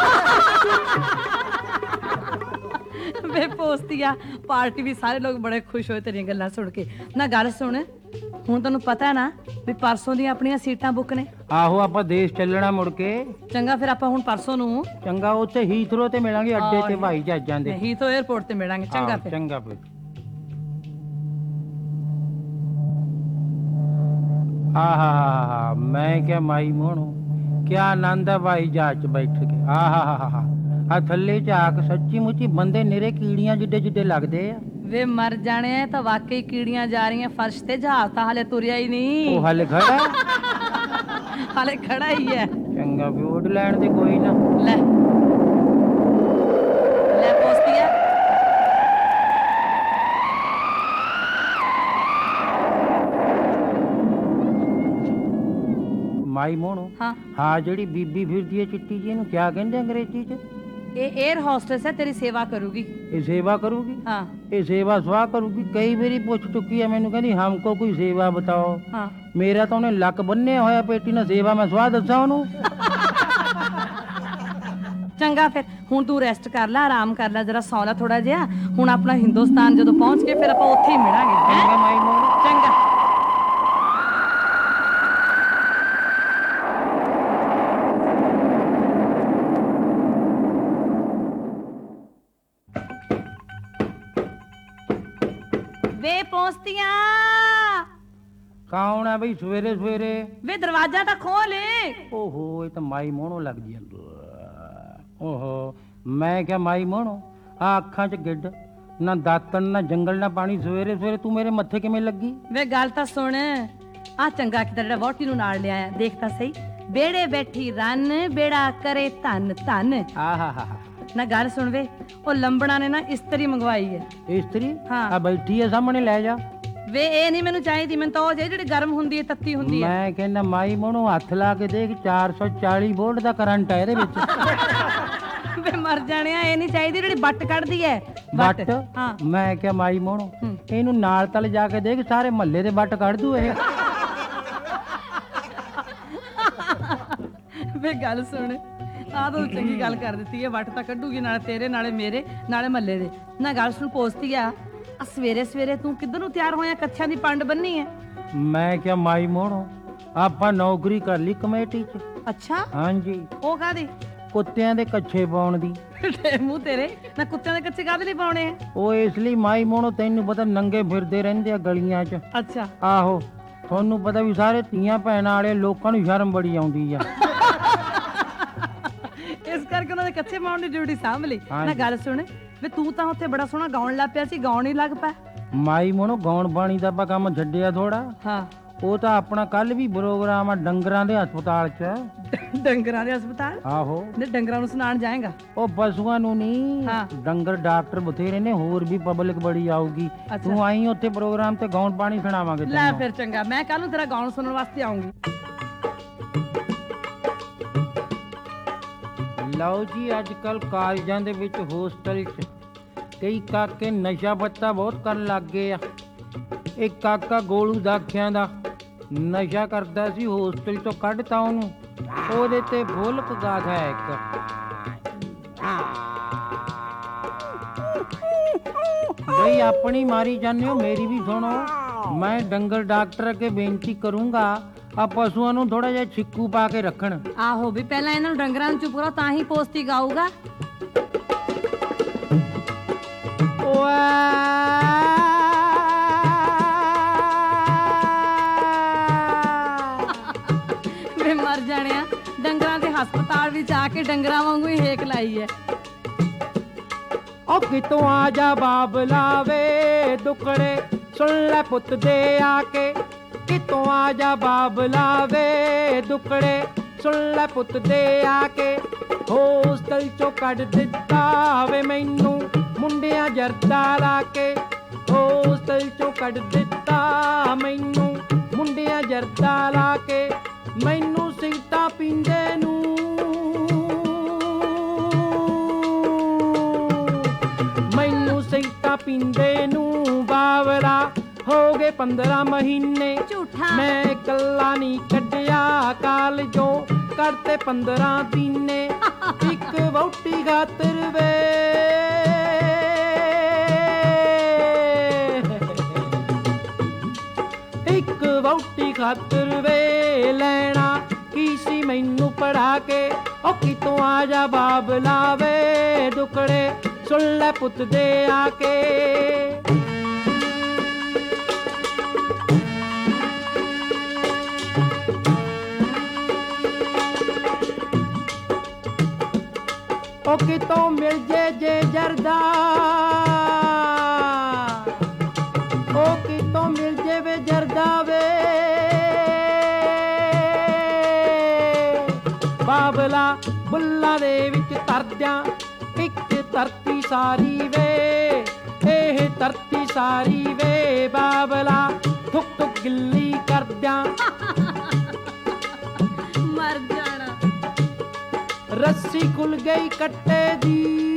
ਵੇ ਪੋਸਤੀਆ, ਪਾਰਟੀ ਵੀ ਸਾਰੇ ਲੋਕ ਬੜੇ ਖੁਸ਼ ਹੋਏ ਤੇਰੀਆਂ ਗੱਲਾਂ ਸੁਣ ਕੇ। ਨਾ ਗੱਲ ਸੁਣ, ਹੁਣ ਤੈਨੂੰ ਪਤਾ ਹੈ ਨਾ ਵੀ ਪਰਸੋਂ ਦੀਆਂ ਆਪਣੀਆਂ ਸੀਟਾਂ ਬੁੱਕ ਨੇ। ਆਹੋ, ਆਪਾਂ ਦੇਸ਼ ਚੱਲਣਾ ਮੁੜ ਕੇ। ਚੰਗਾ ਫਿਰ ਆਪਾਂ ਹੁਣ ਪਰਸੋਂ ਨੂੰ ਚੰਗਾ, ਉੱਥੇ ਹੀਥਰੋ ਤੇ ਮਿਲਾਂਗੇ ਅੱਡੇ ਤੇ ਭਾਈ ਜਹਾਜ਼ਾਂ ਦੇ। ਨਹੀਂ ਤੋਂ 에어ਪੋਰਟ ਤੇ ਮਿਲਾਂਗੇ। ਚੰਗਾ ਫਿਰ। ਚੰਗਾ ਫਿਰ। ਆਹਾ, ਮੈਂ ਕਿਹਾ ਮਾਈ ਮੋਹਣੋ, ਕਿਆ ਆਨੰਦ ਆ ਭਾਈ ਜਹਾਜ਼ 'ਚ ਬੈਠ ਕੇ। ਆਹਾ, ਆ ਥੱਲੇ ਝਾਕ, ਸੱਚੀ ਮੁੱਚੀ ਬੰਦੇ ਨਿਰੇ ਕੀੜੀਆਂ ਜਿੱਡੇ ਜਿੱਡੇ ਲੱਗਦੇ ਆ। ਵੇ ਮਰ ਜਾਣੇ ਤਾਂ ਵਾਕਈ ਕੀੜੀਆਂ ਜਾ ਰਹੀਆਂ ਫਰਸ਼ ਤੇ। ਜਹਾਜ਼ ਤਾਂ ਹਲੇ ਤੁਰਿਆ ਹੀ ਨਹੀਂ। ਉਹ ਹਲੇ ਖੜਾ ਹਲੇ ਖੜਾ ਹੀ ਹੈ। ਚੰਗਾ ਵੀ ਉੱਡ ਲੈਣ ਦੇ ਕੋਈ ਨਾ। ਲੈ ਲੈ ਪੋਸਤੀਆ, ਮਾਈ ਮੋਹਣੋ, ਹਾਂ ਹਾਂ ਜਿਹੜੀ ਬੀਬੀ ਫਿਰਦੀ ਹੈ ਚਿੱਟੀ ਜੀ, ਇਹਨੂੰ ਕਿਆ ਕਹਿੰਦੇ ਅੰਗਰੇਜ਼ੀ 'ਚ? ਇਹ 에ਅਰ ਹੋਸਟਸ ਹੈ, ਤੇਰੀ ਸੇਵਾ ਕਰੂਗੀ। ਇਹ ਸੇਵਾ ਕਰੂਗੀ? ਹਾਂ ਇਹ ਸੇਵਾ ਸਵਾਹ ਕਰੂਗੀ। ਕਈ ਵਾਰੀ ਪੁੱਛ ਚੁੱਕੀ ਹੈ ਮੈਨੂੰ, ਕਹਿੰਦੀ ਹਮਕੋ ਕੋਈ ਸੇਵਾ ਬਤਾਓ। ਹਾਂ ਮੇਰਾ ਤਾਂ ਉਹਨੇ ਲੱਕ ਬੰਨਿਆ ਹੋਇਆ ਪੇਟੀ ਨਾਲ, ਸੇਵਾ ਮੈਂ ਸਵਾਹ ਦੱਸਾਂ ਉਹਨੂੰ? ਚੰਗਾ ਫਿਰ ਹੁਣ ਤੂੰ ਰੈਸਟ ਕਰ ਲੈ, ਆਰਾਮ ਕਰ ਲੈ, ਜਰਾ ਸੌਂ ਲੈ ਥੋੜਾ ਜਿਹਾ। ਹੁਣ ਆਪਣਾ ਹਿੰਦੁਸਤਾਨ ਜਦੋਂ ਪਹੁੰਚ ਕੇ ਫਿਰ ਆਪਾਂ ਉੱਥੇ ਹੀ ਮਿਲਾਂਗੇ। ਹੈਂ? ਚੰਗਾ ਮਾਈ ਮੋਹਣੋ। ਚੰਗਾ। ਵੇ ਪੋਸਤੀਆਂ, ਕੌਣ ਆ ਬਈ ਸਵੇਰੇ ਸਵੇਰੇ? ਵੇ ਦਰਵਾਜ਼ਾ ਤਾਂ ਖੋਲ। ਓਹੋ, ਇਹ ਤਾਂ ਮਾਈ ਮੋਹਣੋ ਲੱਗਦੀ ਆ। ਓਹੋ, ਮੈਂ ਕਿਹਾ ਮਾਈ ਮੋਹਣੋ, ਆ ਅੱਖਾਂ 'ਚ ਗਿੱਡ ਨਾ, ਦਾਤਣ ਨਾ, ਜੰਗਲ ਨਾ ਪਾਣੀ, ਸਵੇਰੇ ਸਵੇਰੇ ਤੂੰ ਮੇਰੇ ਮੱਥੇ ਕਿਵੇਂ ਲੱਗੀ? ਵੇ ਗੱਲ ਤਾਂ ਸੁਣ, ਆ ਚੰਗਾ ਕਿਤੇ ਜਿਹੜਾ ਵੋਟੀ ਨੂੰ ਨਾਲ ਲਿਆਇਆ, ਦੇਖ ਤਾਂ ਸਹੀ। ਬੇੜੇ ਬੈਠੀ ਰੰਨ, ਬੇੜਾ ਕਰੇ ਧੰਨ ਧੰਨ। ਆਹਾ, ਨਾ ਗੱਲ ਸੁਣ ਵੇ, ਉਹ ਲੰਬੜਾ ਨੇ ਨਾ ਇਸਤਰੀ ਮੰਗਵਾਈ ਹੈ। ਇਸਤਰੀ? ਹਾਂ। ਆ ਬੈਠੀ ਆ ਸਾਹਮਣੇ, ਲੈ ਜਾ। ਵੇ ਇਹ ਨਹੀਂ ਮੈਨੂੰ ਚਾਹੀਦੀ, ਮੈਨੂੰ ਤਾਂ ਉਹ ਜਿਹੀ ਜਿਹੜੀ ਗਰਮ ਹੁੰਦੀ ਹੈ, ਤੱਤੀ ਹੁੰਦੀ ਹੈ। ਮੈਂ ਕਹਿੰਦਾ ਮਾਈ ਮੋਹਣੋ, ਹੱਥ ਲਾ ਕੇ ਦੇਖ, ਚਾਰ ਸੌ ਚਾਲੀ ਵੋਲਟ ਦਾ ਕਰੰਟ ਹੈ ਇਹਦੇ ਵਿੱਚ। ਵੇ ਮਰ ਜਾਣਿਆ, ਇਹ ਨਹੀਂ ਚਾਹੀਦੀ ਜਿਹੜੀ ਬੱਟ ਕੱਢਦੀ ਹੈ। ਬੱਟ? ਹਾਂ। ਮੈਂ ਕਿਹਾ ਮਾਈ ਮੋਹਣੋ, ਹੂੰ। ਇਹਨੂੰ ਨਾਲ ਤਲ ਜਾ ਕੇ ਦੇਖ, ਸਾਰੇ ਮਹੱਲੇ ਦੇ ਬੱਟ ਕੱਢ ਦੂ ਇਹ। ਵੇ ਗੱਲ ਸੁਣ, ਆਹ ਤਾਂ ਚੰਗੀ ਗੱਲ ਕਰ ਦਿੱਤੀ ਹੈ। ਵੱਟ ਤਾਂ ਕੱਢੂਗੀ, ਨਾਲੇ ਤੇਰੇ, ਨਾਲੇ ਮੇਰੇ, ਨਾਲੇ ਮੱਲੇ ਦੇ। ਨਾ ਗੱਲ ਸੁਣ ਪੋਸਤੀ ਆ, ਆ ਸਵੇਰੇ ਸਵੇਰੇ ਤੂੰ ਕਿੱਧਰ ਨੂੰ ਤਿਆਰ ਹੋਇਆ? ਕੱਛਾਂ ਦੀ ਪੰਡ ਬੰਨੀ ਹੈ। ਮੈਂ ਕਿਹਾ ਮਾਈ ਮੋਹਣੋ, ਆਪਾਂ ਨੌਕਰੀ ਕਰ ਲਈ ਕਮੇਟੀ 'ਚ। ਅੱਛਾ, ਹਾਂਜੀ। ਉਹ ਕਾਹਦੀ? ਕੁੱਤਿਆਂ ਦੇ ਕੱਛੇ ਪਾਉਣ ਦੀ। ਮੂੰਹ ਤੇਰੇ, ਨਾ ਕੁੱਤਿਆਂ ਦੇ ਕੱਛੇ ਕਾਹਦੇ ਲਈ ਪਾਉਣੇ ਆ? ਉਹ ਇਸ ਲਈ ਮਾਈ ਮੋਹਣੋ, ਤੈਨੂੰ ਪਤਾ ਨੰਗੇ ਫਿਰਦੇ ਰਹਿੰਦੇ ਆ ਗਲੀਆਂ 'ਚ। ਅੱਛਾ। ਆਹੋ, ਤੁਹਾਨੂੰ ਪਤਾ ਵੀ ਸਾਰੇ ਧੀਆਂ ਭੈਣਾਂ ਵਾਲੇ ਲੋਕਾਂ ਨੂੰ ਸ਼ਰਮ ਬੜੀ ਆਉਂਦੀ ਆ। ਇਸ ਕਰਕੇ ਉਹਨਾਂ ਦੇ ਕੱਛੇ ਪਾਉਣ ਦੀ ਡਿਊਟੀ ਸਾਂਭ ਲਈ। ਹਾਂਜੀ। ਨਾ ਗੱਲ ਸੁਣ ਵੇ, ਤੂੰ ਤਾਂ ਉੱਥੇ ਬੜਾ ਸੋਹਣਾ ਗਾਉਣ ਲੱਗ ਪਿਆ ਸੀ, ਗਾਉਣ ਹੀ ਲੱਗ ਪਿਆ। ਮਾਈ ਮੋਹਣੋ, ਗਾਉਣ ਬਾਣੀ ਦਾ ਆਪਾਂ ਕੰਮ ਛੱਡਿਆ ਥੋੜਾ। ਹਾਂ। ਉਹ ਤਾਂ ਆਪਣਾ ਕੱਲ ਵੀ ਪ੍ਰੋਗਰਾਮ ਆ ਡੰਗਰਾਂ ਦੇ ਹਸਪਤਾਲ 'ਚ। ਡੰਗਰਾਂ ਦੇ ਹਸਪਤਾਲ? ਆਹੋ। ਨੇ ਡੰਗਰਾਂ ਨੂੰ ਸੁਣਾਉਣ ਜਾਏਗਾ? ਉਹ ਪਸ਼ੂਆਂ ਨੂੰ ਨਹੀਂ, ਹਾਂ। ਡੰਗਰ ਡਾਕਟਰ ਬਥੇਰੇ ਨੇ, ਹੋਰ ਵੀ ਪਬਲਿਕ ਬੜੀ ਆਊਗੀ। ਅੱਛਾ। ਤੂੰ ਆਈ ਉੱਥੇ ਪ੍ਰੋਗਰਾਮ ਤੇ ਗਾਉਣ ਬਾਣੀ ਸੁਣਾਵਾਂਗੇ ਲੈ ਤੈਨੂੰ। ਫਿਰ ਚੰਗਾ, ਮੈਂ ਕੱਲ ਨੂੰ ਤੇਰਾ ਗਾਉਣ ਸੁਣਨ ਵਾਸਤੇ ਆਉਂਗੀ। ਲਓ ਜੀ, ਅੱਜ ਕੱਲ ਕਾਲਜਾਂ ਦੇ ਵਿੱਚ, ਹੋਸਟਲ 'ਚ ਕਈ ਕਾਕੇ ਨਸ਼ਾ ਪੱਤਾ ਬਹੁਤ ਕਰਨ ਲੱਗ ਗਏ ਆ। ਇੱਕ ਕਾਕਾ ਗੋਲੂ ਦਾਖਿਆਂ ਦਾ ਨਸ਼ਾ ਕਰਦਾ ਸੀ, ਹੋਸਟਲ ਤੋਂ ਕੱਢਤਾ ਉਹਨੂੰ। ਉਹਦੇ ਤੇ ਫੁੱਲ ਗਾਥਾ ਹੈ ਇੱਕ। ਬਈ ਆਪਣੀ ਮਾਰੀ ਜਾਂਦੇ ਹੋ, ਮੇਰੀ ਵੀ ਸੁਣੋ। ਮੈਂ ਡੰਗਰ ਡਾਕਟਰ ਅੱਗੇ ਬੇਨਤੀ ਕਰੂੰਗਾ, ਆ ਪਸ਼ੂਆਂ ਨੂੰ ਥੋੜਾ ਜਿਹਾ ਛਿੱਕੂ ਪਾ ਕੇ ਰੱਖਣ। ਆਹੋ ਵੀ ਪਹਿਲਾਂ ਇਹਨਾਂ ਨੂੰ ਡੰਗਰਾਂ ਨੂੰ ਚੁੱਪ ਕਰੋ, ਤਾਂ ਹੀ ਪੋਸਤੀ ਗਾਊਗਾ। ਓਏ ਡੰਗਰਾਂ ਦੇ ਹਸਪਤਾਲ ਵਿੱਚ ਆ ਕੇ ਡੰਗਰਾਂ ਵਾਂਗੂ ਹੀ ਹੇਕ ਲਾਈ ਹੈ। ਓ ਕਿਤੋਂ ਆ ਜਾ ਬਾਬਲਾ ਵੇ ਦੁੱਖੜੇ ਸੁਣ ਲੈ ਪੁੱਤ ਦੇ ਆ ਕੇ, ਕਿਤੋਂ ਆ ਜਾ ਬਾਬਲਾ ਵੇ ਦੁੱਖੜੇ ਸੁਣ ਲੈ ਪੁੱਤ ਦੇ ਆ ਕੇ। ਹੋਸਟਲ ਚੋਂ ਕੱਢ ਦਿੱਤਾ ਵੇ ਮੈਨੂੰ ਮੁੰਡਿਆਂ ਜਰਦਾ ਲਾ ਕੇ, ਹੋਸਟਲ ਚੋਂ ਕੱਢ ਦਿੱਤਾ ਮੈਨੂੰ ਮੁੰਡਿਆਂ ਜਰਦਾ ਲਾ ਕੇ। ਮੈਨੂੰ ਸਿਗਰਟਾਂ ਪੀਂਦੇ ਨੂੰ ਮੈਨੂੰ ਸਿਗਰਟਾਂ ਪੀਂਦੇ ਨੂੰ ਬਾਵਲਾ ਹੋ ਗਏ ਪੰਦਰਾਂ ਮਹੀਨੇ। ਝੂਠਾ ਮੈਂ ਇਕੱਲਾ ਨਹੀਂ ਕੱਢਿਆ ਕਾਲਜੋਂ ਕਰਤੇ ਪੰਦਰਾਂ ਦੀਨੇ। ਇੱਕ ਵਹੁਟੀ ਖਾਤਰ ਵੇ ਇੱਕ ਵਹੁਟੀ ਖਾਤਰ ਵੇ ਲੈਣਾ ਕੀ ਸੀ ਮੈਨੂੰ ਪੜਾ ਕੇ। ਓ ਕਿਤੋਂ ਆ ਜਾ ਬਾਬਲਾ ਵੇ ਦੁੱਖੜੇ ਸੁਣ ਲੈ ਪੁੱਤ ਦੇ ਆ ਕੇ। ਓ ਕਿਤੋਂ ਮਿਲ ਜੇ ਜੇ ਜਰਦਾ, ਓ ਕਿਤੋਂ ਮਿਲ ਜੇ ਵੇ ਜਰਦਾ ਵੇ ਬਾਬਲਾ ਬੁੱਲਾਂ ਦੇ ਵਿੱਚ ਤਰਦਿਆਂ। ਇੱਕ ਧਰਤੀ ਸਾਰੀ ਵੇ ਇਹ ਧਰਤੀ ਸਾਰੀ ਵੇ ਬਾਬਲਾ ਠੁਕ ਠੁਕ ਗਿੱਲੀ ਕਰਦਿਆਂ। ਮਰ ਜਾਣਾ। ਰੱਸੀ ਖੁੱਲ ਗਈ ਕੱਟੇ ਦੀ,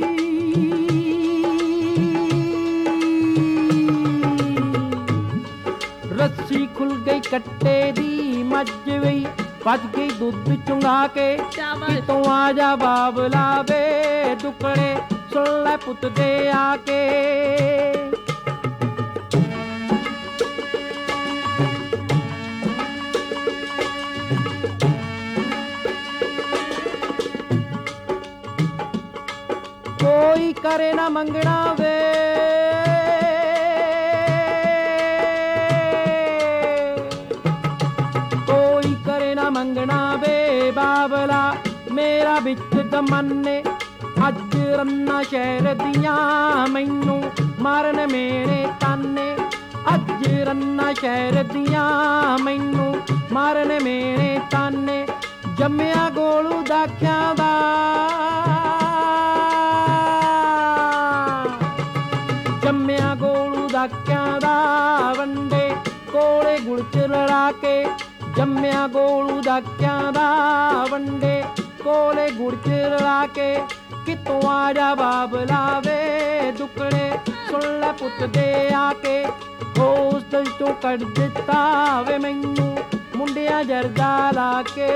ਰੱਸੀ ਖੁੱਲ ਗਈ ਕੱਟੇ ਦੀ, ਮੱਝ ਵੀ ਭੱਜ ਗਈ ਦੁੱਧ ਚੁੰਗਾ ਕੇ। ਕਿਤੋਂ ਆ ਜਾ ਬਾਬਲਾ ਵੇ ਦੁੱਖੜੇ ਸੁਣ ਲੈ ਪੁੱਤ ਦੇ ਆ ਕੇ। ਕੋਈ ਕਰੇ ਨਾ ਮੰਗਣਾ ਵੇ ਕੋਈ ਕਰੇ ਨਾ ਮੰਗਣਾ ਵੇ ਬਾਬਲਾ ਮੇਰਾ ਵਿੱਚ ਦਮਨੇ। ਅੱਜ ਰੰਨਾ ਸ਼ਹਿਰ ਦੀਆਂ ਮੈਨੂੰ ਮਾਰਨ ਮੇਰੇ ਤਾਨੇ, ਅੱਜ ਰੰਨਾ ਸ਼ਹਿਰ ਦੀਆਂ ਮੈਨੂੰ ਮਾਰਨ ਮੇਰੇ ਤਾਨੇ। ਜੰਮਿਆ ਗੋਲੂ ਦਾਖਿਆਂ ਦਾ ਜੰਮਿਆ ਗੋਲੂ ਦਾਖਿਆਂ ਦਾ ਵੰਡੇ ਕੋਲੇ ਗੁੜ ਚ ਰਲਾ ਕੇ। ਜੰਮਿਆ ਗੋਲੂ ਦਾਖਿਆਂ ਦਾ ਵੰਡੇ ਕੋਲੇ ਗੁੜ ਚ ਰਲਾ ਕੇ। ਕਿਤੋਂ ਆ ਜਾ ਬਾਬਲਾ ਵੇ ਦੁੱਖੜੇ ਸੁਣ ਲੈ ਪੁੱਤ ਦੇ ਆ ਕੇ। ਹੋਸਟਲ ਚੋਂ ਕੱਢ ਦਿੱਤਾ ਵੇ ਮੈਨੂੰ ਮੁੰਡਿਆਂ ਜਰਦਾ ਲਾ ਕੇ।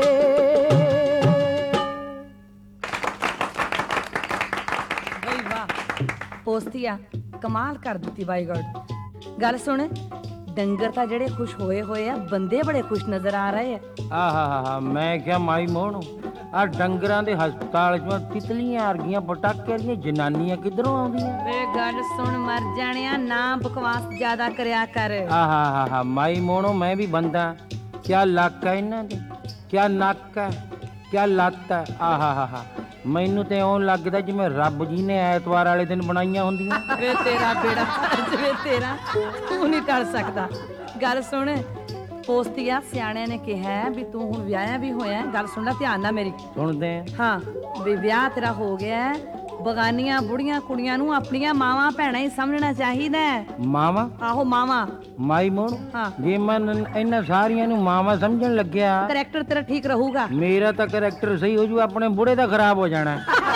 ਬਈ ਵਾਹ ਪੋਸਤੀਆ ਕਮਾਲ ਕਰ ਦਿੱਤੀ ਬਾਈ ਗॉड। ਗੱਲ ਸੁਣ, ਡੰਗਰ ਤਾਂ ਜਿਹੜੇ ਖੁਸ਼ ਹੋਏ ਹੋਏ ਆ, ਬੰਦੇ ਬੜੇ ਖੁਸ਼ ਨਜ਼ਰ ਆ ਰਹੇ ਆ। ਆਹਾ ਹਾ ਹਾ ਮੈਂ ਕਿਹਾ ਮਾਈ ਮੋਹਣੋ ਆ ਡੰਗਰਾਂ ਦੇ ਹਸਪਤਾਲ ਚ ਤਿਤਲੀਆਂ ਵਰਗੀਆਂ ਪਟਾਕੇ ਦੀਆਂ ਜਨਾਨੀਆਂ ਕਿੱਧਰੋਂ ਆਉਂਦੀਆਂ? ਵੇ ਗੱਲ ਸੁਣ ਮਰ ਜਾਣਿਆ, ਨਾ ਬਕਵਾਸ ਜ਼ਿਆਦਾ ਕਰਿਆ ਕਰ। ਆਹਾ ਹਾ ਹਾ ਮਾਈ ਮੋਹਣੋ ਮੈਂ ਵੀ ਬੰਦਾ। ਕਿਆ ਲੱਕ ਹੈ ਇਹਨਾਂ ਦੇ, ਕਿਆ ਨੱਕ ਹੈ, ਕਿਆ ਲੱਤ ਹੈ। ਆਹਾ ਹਾ ਹਾ ਮੈਨੂੰ ਤੇ ਇਉਂ ਲੱਗਦਾ ਜਿਵੇਂ ਰੱਬ ਜੀ ਨੇ ਐਤਵਾਰ ਵਾਲੇ ਦਿਨ ਬਣਾਈਆਂ ਹੁੰਦੀਆਂ। ਵੇ ਤੇਰਾ ਬੇੜਾ ਵੇ ਤੇਰਾ ਤੂੰ ਨਹੀਂ ਟਲ ਸਕਦਾ। ਗੱਲ ਸੁਣ ਪੋਸਤੀਆ, ਸਿਆਣਿਆਂ ਨੇ ਕਿਹਾ ਵੀ ਤੂੰ ਹੁਣ ਵਿਆਹਿਆ ਵੀ ਹੋਇਆ। ਗੱਲ ਸੁਣ ਲੈ ਧਿਆਨ ਨਾਲ ਮੇਰੀ। ਸੁਣਦੇ ਆ। ਹਾਂ ਵੀ ਵਿਆਹ ਤੇਰਾ ਹੋ ਗਿਆ, ਬਗਾਨੀਆਂ ਬੁੜੀਆਂ ਕੁੜੀਆਂ ਨੂੰ ਆਪਣੀਆਂ ਮਾਵਾਂ ਭੈਣਾਂ ਹੀ ਸਮਝਣਾ ਚਾਹੀਦਾ। ਮਾਵਾਂ? ਆਹੋ ਮਾਵਾਂ। ਮਾਈ ਮੋਹਣੋ ਹਾਂ ਜੇ ਮੈਂ ਇਹਨਾਂ ਸਾਰੀਆਂ ਨੂੰ ਮਾਵਾਂ ਸਮਝਣ ਲੱਗਿਆ, ਕਰੈਕਟਰ ਤੇਰਾ ਠੀਕ ਰਹੂਗਾ। ਮੇਰਾ ਤਾਂ ਕਰੈਕਟਰ ਸਹੀ ਹੋ ਜੂ, ਆਪਣੇ ਬੁੜੇ ਦਾ ਖਰਾਬ ਹੋ ਜਾਣਾ।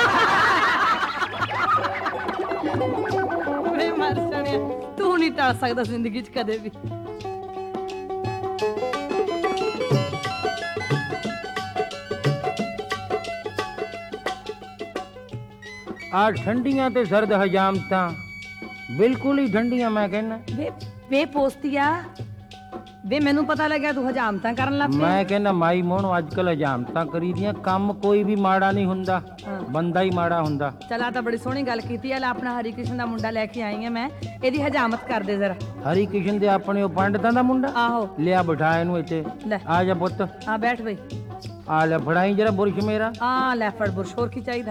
ਵੇ ਮਰ ਜਾਣਿਆ, ਤੂੰ ਨਹੀਂ ਟਲ ਸਕਦਾ ਜ਼ਿੰਦਗੀ 'ਚ ਕਦੇ ਵੀ। ਆ ਠੰਡੀਆਂ ਤੇ ਸਰਦ ਹਜਾਮਤਾਂ ਬਿਲਕੁਲ ਹੀ ਠੰਡੀਆਂ। ਮੈਂ ਕਹਿੰਦਾ ਵੇ ਵੇ ਪੋਸਤੀਆ, ਵੇ ਮੈਨੂੰ ਪਤਾ ਲੱਗਿਆ ਤੂੰ ਹਜਾਮਤਾਂ ਕਰਨ ਲੱਗ ਪਿਆ। ਮੈਂ ਕਹਿੰਦਾ ਮਾਈ ਮੋਹਣੋ ਅੱਜ ਕੱਲ ਹਜਾਮਤਾਂ ਕਰੀਦੀਆਂ। ਕੰਮ ਕੋਈ ਵੀ ਮਾੜਾ ਨਹੀਂ ਹੁੰਦਾ, ਬੰਦਾ ਹੀ ਮਾੜਾ ਹੁੰਦਾ। ਚਲ ਆ ਤਾਂ ਬੜੀ ਸੋਹਣੀ ਗੱਲ ਕੀਤੀ ਹੈ। ਲੈ ਆਪਣਾ ਹਰੀ ਕ੍ਰਿਸ਼ਨ ਦਾ ਮੁੰਡਾ ਲੈ ਕੇ ਆਈ ਆ ਮੈਂ, ਇਹਦੀ ਹਜਾਮਤ ਕਰ ਦੇ ਜ਼ਰਾ। ਹਰੀ ਕ੍ਰਿਸ਼ਨ ਦੇ ਆਪਣੇ ਉਹ ਪੰਡਤਾਂ ਦਾ ਮੁੰਡਾ? ਆਹੋ ਲਿਆ ਬਿਠਾ ਇਹਨੂੰ ਇੱਥੇ। ਲੈ ਆ ਜਾ ਪੁੱਤ। ਆ ਬੈਠ ਬਈ। ਆ ਲੈ ਫੜਾਈ ਜਰਾ ਬੁਰਸ਼ ਮੇਰਾ। ਆ ਲੈ ਫੜ ਬੁਰਸ਼, ਹੋਰ ਕੀ ਚਾਹੀਦਾ?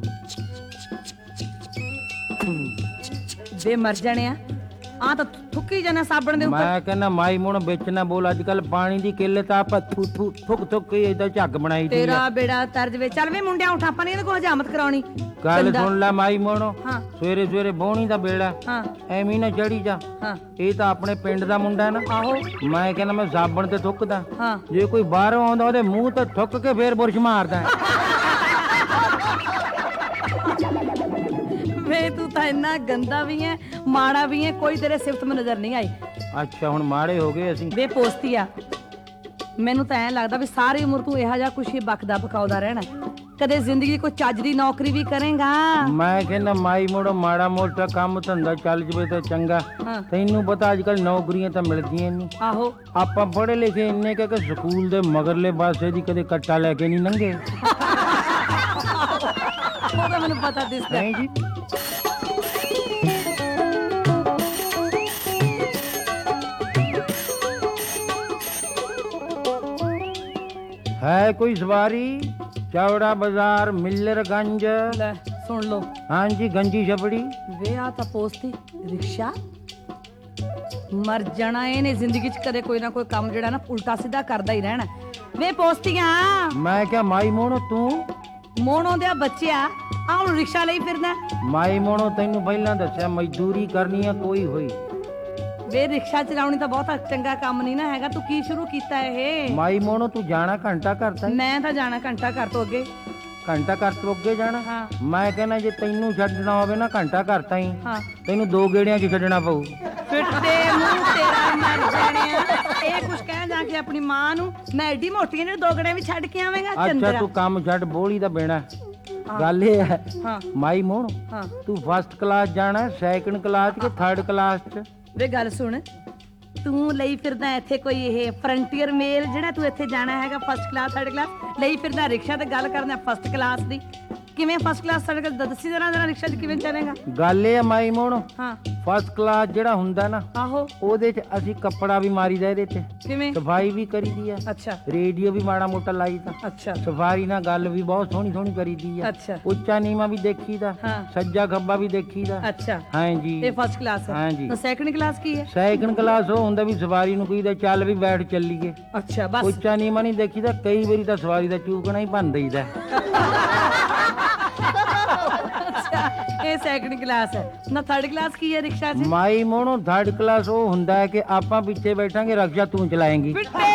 ਵੇ ਮਰ ਜਾਣਿਆ, ਆ ਤਾਂ ਥੁੱਕੀ ਜਾਣਾ ਸਾਬਣ ਦੇ ਉੱਪਰ। ਮੈਂ ਕਹਿੰਦਾ ਮਾਈ ਮੋਣ ਵਿੱਚ ਨਾ ਬੋਲ, ਅੱਜ ਕੱਲ ਪਾਣੀ ਦੀ ਕਿੱਲ ਤਾਂ ਆਪਾਂ ਥੂ ਥੂ ਥੁੱਕ ਥੁੱਕ ਕੇ ਏਦਾਂ ਝੱਗ ਬਣਾਈ ਦੀ ਆ। ਤੇਰਾ ਬੇੜਾ ਤਰਜ ਵੇ। ਚੱਲ ਵੇ ਮੁੰਡਿਆ ਉੱਠ, ਆਪਾਂ ਨੇ ਇਹਦੇ ਕੋਲ ਹਜਾਮਤ ਕਰਾਉਣੀ। ਗੱਲ ਸੁਣ ਲੈ ਮਾਈ ਮੋਣੋ, ਹਾਂ ਸਵੇਰੇ ਸਵੇਰੇ ਬੋਣੀ ਦਾ ਬੇੜਾ ਹਾਂ ਐਵੇਂ ਨਾ ਚੜੀ ਜਾ। ਹਾਂ ਇਹ ਤਾਂ ਆਪਣੇ ਪਿੰਡ ਦਾ ਮੁੰਡਾ ਨਾ। ਆਹੋ ਮੈਂ ਕਹਿੰਦਾ ਮੈਂ ਸਾਬਣ ਤੇ ਥੁੱਕਦਾ, ਹਾਂ ਜੇ ਕੋਈ ਬਾਹਰੋਂ ਆਉਂਦਾ ਉਹਦੇ ਮੂੰਹ ਤੇ ਥੁੱਕ ਕੇ ਫੇਰ ਬੁਰਸ਼ ਮਾਰਦਾ। ਵੇ ਤੂੰ ਤਾਂ ਇੰਨਾ ਗੰਦਾ ਵੀ ਹੈ, ਮਾੜਾ ਵੀ ਹੈ, ਕੋਈ ਤੇਰੇ ਸਿਫਤ में ਨਜ਼ਰ ਨਹੀਂ ਆਈ। ਅੱਛਾ ਹੁਣ ਮਾੜੇ ਹੋ ਗਏ ਅਸੀਂ। ਵੇ ਪੋਸਤੀਆ, ਮੈਨੂੰ ਤਾਂ ਐਂ ਲੱਗਦਾ ਵੀ ਸਾਰੀ ਉਮਰ ਤੂੰ ਇਹੋ ਜਿਹਾ ਕੁਛ ਹੀ ਬਕਦਾ ਪਕਾਉਦਾ ਰਹਿਣਾ, ਕਦੇ ਜ਼ਿੰਦਗੀ ਕੋਈ ਚੱਜ ਦੀ ਨੌਕਰੀ ਵੀ ਕਰੇਗਾ? ਮੈਂ ਕਹਿੰਦਾ ਮਾਈ ਮੋੜੋ ਮਾੜਾ ਮੋਟਾ ਕੰਮ ਧੰਦਾ ਚੱਲ ਜਵੇ ਤਾਂ ਚੰਗਾ। ਹਾਂ ਤੈਨੂੰ ਪਤਾ ਅੱਜ ਕੱਲ ਨੌਕਰੀਆਂ ਤਾਂ ਮਿਲਦੀਆਂ ਨਹੀਂ। ਆਹੋ ਆਪਾਂ ਪੜ੍ਹੇ ਲਿਖੇ ਇੰਨੇ ਕਿ ਕਿ ਸਕੂਲ ਦੇ ਮਗਰਲੇ ਪਾਸੇ ਦੀ ਕਦੇ ਕੱਟਾ ਲੈ ਕੇ ਨਹੀਂ ਲੰਘੇ। ਉਹ ਤਾਂ ਮੈਨੂੰ ਪਤਾ ਦਿਸਦਾ। ਨਹੀਂ ਜੀ है कोई सवारी? चौड़ा बाजार मिल्लरगंज। ਲੈ ਸੁਣ ਲੋ। हाँ जी गंजी छपड़ी। ਵੇ ਆ ਤਾਂ ਪੋਸਤੀ ਰਿਕਸ਼ਾ ਮਰ ਜਾਣਾ ਇਹਨੇ, ਜ਼ਿੰਦਗੀ 'ਚ ਕਦੇ ਕੋਈ ਨਾ ਕੋਈ ਕੰਮ ਜਿਹੜਾ ਨਾ ਉਲਟਾ ਸਿੱਧਾ ਕਰਦਾ ਹੀ ਰਹਿਣਾ। ਵੇ ਪੋਸਤੀਆਂ, मैं क्या माई मोनो तू ਮੋਣੋ ਦੇ ਬੱਚਿਆ ਆ ਹੁਣ ਰਿਕਸ਼ਾ ਲਈ ਫਿਰਦਾ। माई मोनो तेनू पहला दस्या मजदूरी करनी है कोई हुई। ਵੇ ਰਿਕਸ਼ਾ ਚਲਾਉਣੀ ਤਾਂ ਬਹੁਤਾ ਚੰਗਾ ਕੰਮ ਨਹੀਂ ਨਾ ਹੈਗਾ, ਤੂੰ ਕੀ ਸ਼ੁਰੂ ਕੀਤਾ ਇਹ? माई मोनो तू जाना घंटा करता ਮੈਂ ਤਾਂ ਜਾਣਾ ਘੰਟਾ ਘਰ ਤੋਂ ਅੱਗੇ। घंटा कर तो अगे जाना। ਹਾਂ मैं कहना जे तेनू छड्डना होवे ना घंटा करता ही ਹਾਂ तेनू दो गेड़ियां च छड्डना पऊ। ਫਿੱਟੇ ਮੂੰਹ ਤੇਰਾ ਮਰ ਜਾਣਿਆ, ਇਹ ਕੁਛ ਕਹਿ ਜਾ ਕੇ ਆਪਣੀ ਮਾਂ ਨੂੰ ਮੈਂ ਐਡੀ ਮੋਟੀ ਨੇ ਦੋਗੜੇ ਵੀ ਛੱਡ ਕੇ ਆਵੇਂਗਾ अच्छा ਚੰਦਰਾ। तू काम छड्ड बोली दा बेना। गल ये है ਹਾਂ माई मोनो ਹਾਂ तू फर्स्ट क्लास जाना सैकंड क्लास के थर्ड क्लास च? ਵੇ ਗੱਲ ਸੁਣ, ਤੂੰ ਲਈ ਫਿਰਦਾ ਇੱਥੇ ਕੋਈ ਇਹ ਫਰੰਟੀਅਰ ਮੇਲ ਜਿਹੜਾ ਤੂੰ ਇੱਥੇ ਜਾਣਾ ਹੈਗਾ ਫਸਟ ਕਲਾਸ ਥਰਡ ਕਲਾਸ ਲਈ ਫਿਰਦਾ ਰਿਕਸ਼ਾ ਤੇ ਗੱਲ ਕਰਨਾ ਫਸਟ ਕਲਾਸ ਦੀ? ਕਿਵੇਂ ਫਸਟ ਕਲਾਸ ਥਰਡ ਕਲਾਸ ਦੱਸੀ ਜਰਾ ਜਰਾ ਰਿਕਸ਼ਾ 'ਚ ਕਿਵੇਂ ਚੱਲੇਗਾ? ਗੱਲ ਇਹ ਆ ਮਾਈ ਮੋਣੋ, ਹਾਂ ਫਸਟ ਕਲਾਸ ਜਿਹੜਾ ਹੁੰਦਾ ਨਾ ਆਹੋ ਉਹਦੇ 'ਚ ਅਸੀਂ ਕੱਪੜਾ ਵੀ ਮਾਰੀਦਾ, ਇਹਦੇ 'ਚ ਕਿਵੇਂ? ਸਫਾਈ ਵੀ ਕਰੀਦੀ ਆ, ਅੱਛਾ ਰੇਡੀਓ ਵੀ ਮਾੜਾ ਮੋਟਾ ਲਾਈਦਾ, ਅੱਛਾ ਸਫਾਰੀ ਨਾਲ ਗੱਲ ਵੀ ਬਹੁਤ ਸੋਹਣੀ ਸੋਹਣੀ ਕਰੀਦੀ ਆ, ਅੱਛਾ ਉੱਚਾ ਨੀਵਾਂ ਵੀ ਦੇਖੀਦਾ, ਹਾਂ ਸੱਜਾ ਖੱਬਾ ਵੀ ਦੇਖੀਦਾ। ਅੱਛਾ ਹਾਂਜੀ ਇਹ ਫਸਟ ਕਲਾਸ ਹੈ। ਹਾਂਜੀ। ਤਾਂ ਸੈਕੰਡ ਕਲਾਸ ਕੀ ਹੈ? ਸੈਕੰਡ ਕਲਾਸ ਉਹ ਹੁੰਦਾ ਵੀ ਸਵਾਰੀ ਨੂੰ ਕਹੀਦਾ ਚੱਲ ਵੀ ਬੈਠ ਚੱਲੀਏ, ਅੱਛਾ ਬਸ। ਉੱਚਾ ਨੀਵਾਂ ਨਹੀਂ ਦੇਖੀਦਾ, ਕਈ ਵਾਰੀ ਤਾਂ ਸਵਾਰੀ ਦਾ ਚੂਕਣਾ ਹੀ ਭੰਨ ਦਈਦਾ। ਅੱਛਾ ਇਹ ਸੈਕੰਡ ਕਲਾਸ ਹੈ ਨਾ। ਥਰਡ ਕਲਾਸ ਕੀ ਹੈ ਰਿਕਸ਼ਾ 'ਚ? ਮਾਈ ਮੋਣੋ ਥਰਡ ਕਲਾਸ ਉਹ ਹੁੰਦਾ ਹੈ ਕਿ ਆਪਾਂ ਪਿੱਛੇ ਬੈਠਾਂਗੇ, ਰਕਸ਼ਾ ਤੂੰ ਚਲਾਏਂਗੀ।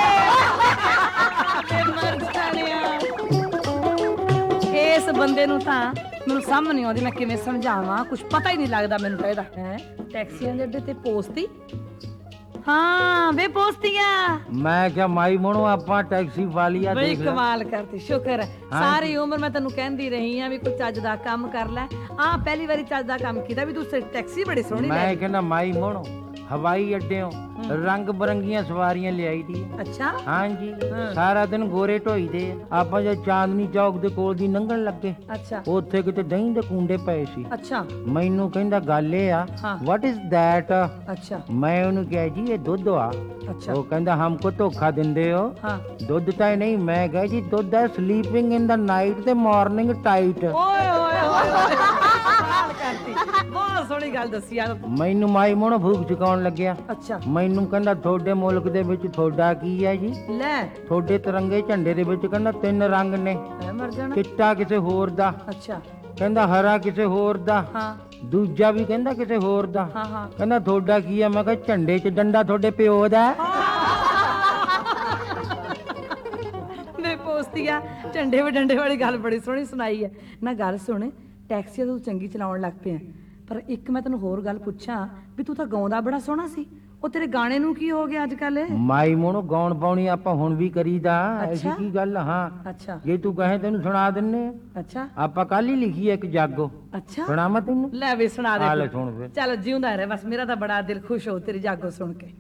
ਇਸ ਬੰਦੇ ਨੂੰ ਤਾਂ ਮੈਨੂੰ ਸਮਝ ਨਹੀਂ ਆਉਂਦੀ, ਮੈਂ ਕਿਵੇਂ ਸਮਝਾਵਾਂ, ਕੁਝ ਪਤਾ ਹੀ ਨਹੀਂ ਲੱਗਦਾ ਮੈਨੂੰ ਤਾਂ ਇਹਦਾ। ਹੈ ਟੈਕਸੀਆਂ ਦੇ ਅੱਡੇ ਤੇ ਪੋਸਤੀ? ਹਾਂ ਵੇ ਪੋਸਤੀਆਂ, ਮੈਂ ਕਿਹਾ ਮਾਈ ਮੋਣੋ ਆਪਾਂ ਟੈਕਸੀ ਵਾਲੀਆ ਬਈ ਦੇਖ ਲੈ। ਕਮਾਲ ਕਰਤੀ, ਸ਼ੁਕਰ ਹੈ। ਸਾਰੀ ਉਮਰ ਮੈਂ ਤੈਨੂੰ ਕਹਿੰਦੀ ਰਹੀ ਆ ਵੀ ਕੋਈ ਚੱਜ ਦਾ ਕੰਮ ਕਰ ਲੈ, ਆ ਪਹਿਲੀ ਵਾਰੀ ਚੱਜ ਦਾ ਕੰਮ ਕੀਤਾ ਵੀ ਤੂੰ ਟੈਕਸੀ ਬੜੀ ਸੋਹਣੀ ਲੈ। ਮੈਂ ਕਹਿੰਦਾ ਮਾਈ ਮੋਣੋ ਹਵਾਈ ਅੱਡਿਓਂ ਰੰਗ ਬਰੰਗੀਆਂ ਸਵਾਰੀਆਂ ਲਿਆਈ ਦੀ। ਅੱਛਾ ਹਾਂਜੀ ਸਾਰਾ ਦਿਨ ਗੋਰੇ ਢੋਈਦੇ ਆ। ਆਪਾਂ ਜੇ ਚਾਂਦਨੀ ਚੌਕ ਦੇ ਕੋਲ ਦੀ ਲੰਘਣ ਲੱਗੇ, ਅੱਛਾ ਉੱਥੇ ਕਿਤੇ ਦਹੀਂ ਦੇ ਕੁੰਡੇ ਪਏ ਸੀ। ਅੱਛਾ ਮੈਨੂੰ ਕਹਿੰਦਾ ਗੱਲ ਇਹ ਆ, ਹਾਂ। What is that? ਅੱਛਾ ਮੈਂ ਉਹਨੂੰ ਕਿਹਾ ਜੀ ਇਹ ਦੁੱਧ ਆ। ਅੱਛਾ ਉਹ ਕਹਿੰਦਾ ਹਮਕੋ ਧੋਖਾ ਦਿੰਦੇ ਹੋ, ਹਾਂ ਦੁੱਧ ਤਾਂ ਇਹ ਨਹੀਂ। ਮੈਂ ਕਿਹਾ ਜੀ ਦੁੱਧ ਹੈ ਸਲੀਪਿੰਗ ਇਨ ਦਾ ਨਾਈਟ ਤੇ ਮਾਰਨਿੰਗ ਟਾਈਟ। ਓਏ ਓਏ ਓਏ ਕਮਾਲ ਕਰਤੀ, ਬਹੁਤ ਸੋਹਣੀ ਗੱਲ ਦੱਸੀ ਯਾਰ। ਮੈਨੂੰ ਮਾਈ ਮੋਣੋ ਭੂਖ ਚੁਕਾਉਣ ਲੱਗਿਆ। ਅੱਛਾ ਮੈਨੂੰ ਕਹਿੰਦਾ ਤੁਹਾਡੇ ਮੁਲਕ ਦੇ ਵਿੱਚ ਤੁਹਾਡਾ ਕੀ ਹੈ ਜੀ? ਲੈ ਤੁਹਾਡੇ ਤਿਰੰਗੇ ਝੰਡੇ ਦੇ ਵਿੱਚ ਕਹਿੰਦਾ ਤਿੰਨ ਰੰਗ ਨੇ, ਐ ਮਰ ਜਾਣਾ। ਚਿੱਟਾ ਕਿਸੇ ਹੋਰ ਦਾ, ਅੱਛਾ ਕਹਿੰਦਾ ਹਰਾ ਕਿਸੇ ਹੋਰ ਦਾ, ਹਾਂ ਦੂਜਾ ਵੀ ਕਹਿੰਦਾ ਕਿਸੇ ਹੋਰ ਦਾ। ਹਾਂ ਹਾਂ ਕਹਿੰਦਾ ਤੁਹਾਡਾ ਕੀ ਆ? ਮੈਂ ਕਿਹਾ ਝੰਡੇ 'ਚ ਡੰਡਾ ਤੁਹਾਡੇ ਪਿਓ ਦਾ ਹੈ। ਵੇ ਪੋਸਤੀਆ, ਝੰਡੇ ਵਡੰਡੇ ਵਾਲੀ ਗੱਲ ਬੜੀ ਸੋਹਣੀ ਸੁਣਾਈ ਹੈ ਨਾ। ਗੱਲ ਸੁਣ, ਟੈਕਸੀ ਤੂੰ ਚੰਗੀ ਚਲਾਉਣ ਲੱਗ ਪਿਆ, ਪਰ ਇੱਕ ਮੈਂ ਤੈਨੂੰ ਹੋਰ ਗੱਲ ਪੁੱਛਾਂ ਵੀ ਤੂੰ ਤਾਂ ਗਾਉਂਦਾ ਬੜਾ ਸੋਹਣਾ ਸੀ, ਉਹ ਤੇਰੇ ਗਾਣੇ ਨੂੰ ਕੀ ਹੋ ਗਿਆ ਅੱਜ ਕੱਲ? ਮਾਈ ਮੋਣੋ ਗਾਉਣ ਪਾਉਣੀ ਆਪਾਂ ਹੁਣ ਵੀ ਕਰੀਦਾ, ਐਸੀ ਅੱਛਾ। ਕੀ ਗੱਲ? ਹਾਂ ਅੱਛਾ ਜੇ ਤੂੰ ਕਹੇ ਤੈਨੂੰ ਸੁਣਾ ਦਿੰਨੇ ਆ। ਅੱਛਾ ਆਪਾਂ ਕੱਲ ਹੀ ਲਿਖੀ ਹੈ ਇੱਕ ਜਾਗੋ, ਅੱਛਾ ਸੁਣਾਵਾਂ ਤੈਨੂੰ? ਲੈ ਵੀ ਸੁਣਾ ਆ ਲੈ ਦੇ। ਸੁਣ ਫਿਰ। ਚਲੋ ਜਿਉਂਦਾ ਰਹਿ, ਬਸ ਮੇਰਾ ਤਾਂ ਬੜਾ ਦਿਲ ਖੁਸ਼ ਹੋ ਤੇਰੀ ਜਾਗੋ ਸੁਣ ਕੇ।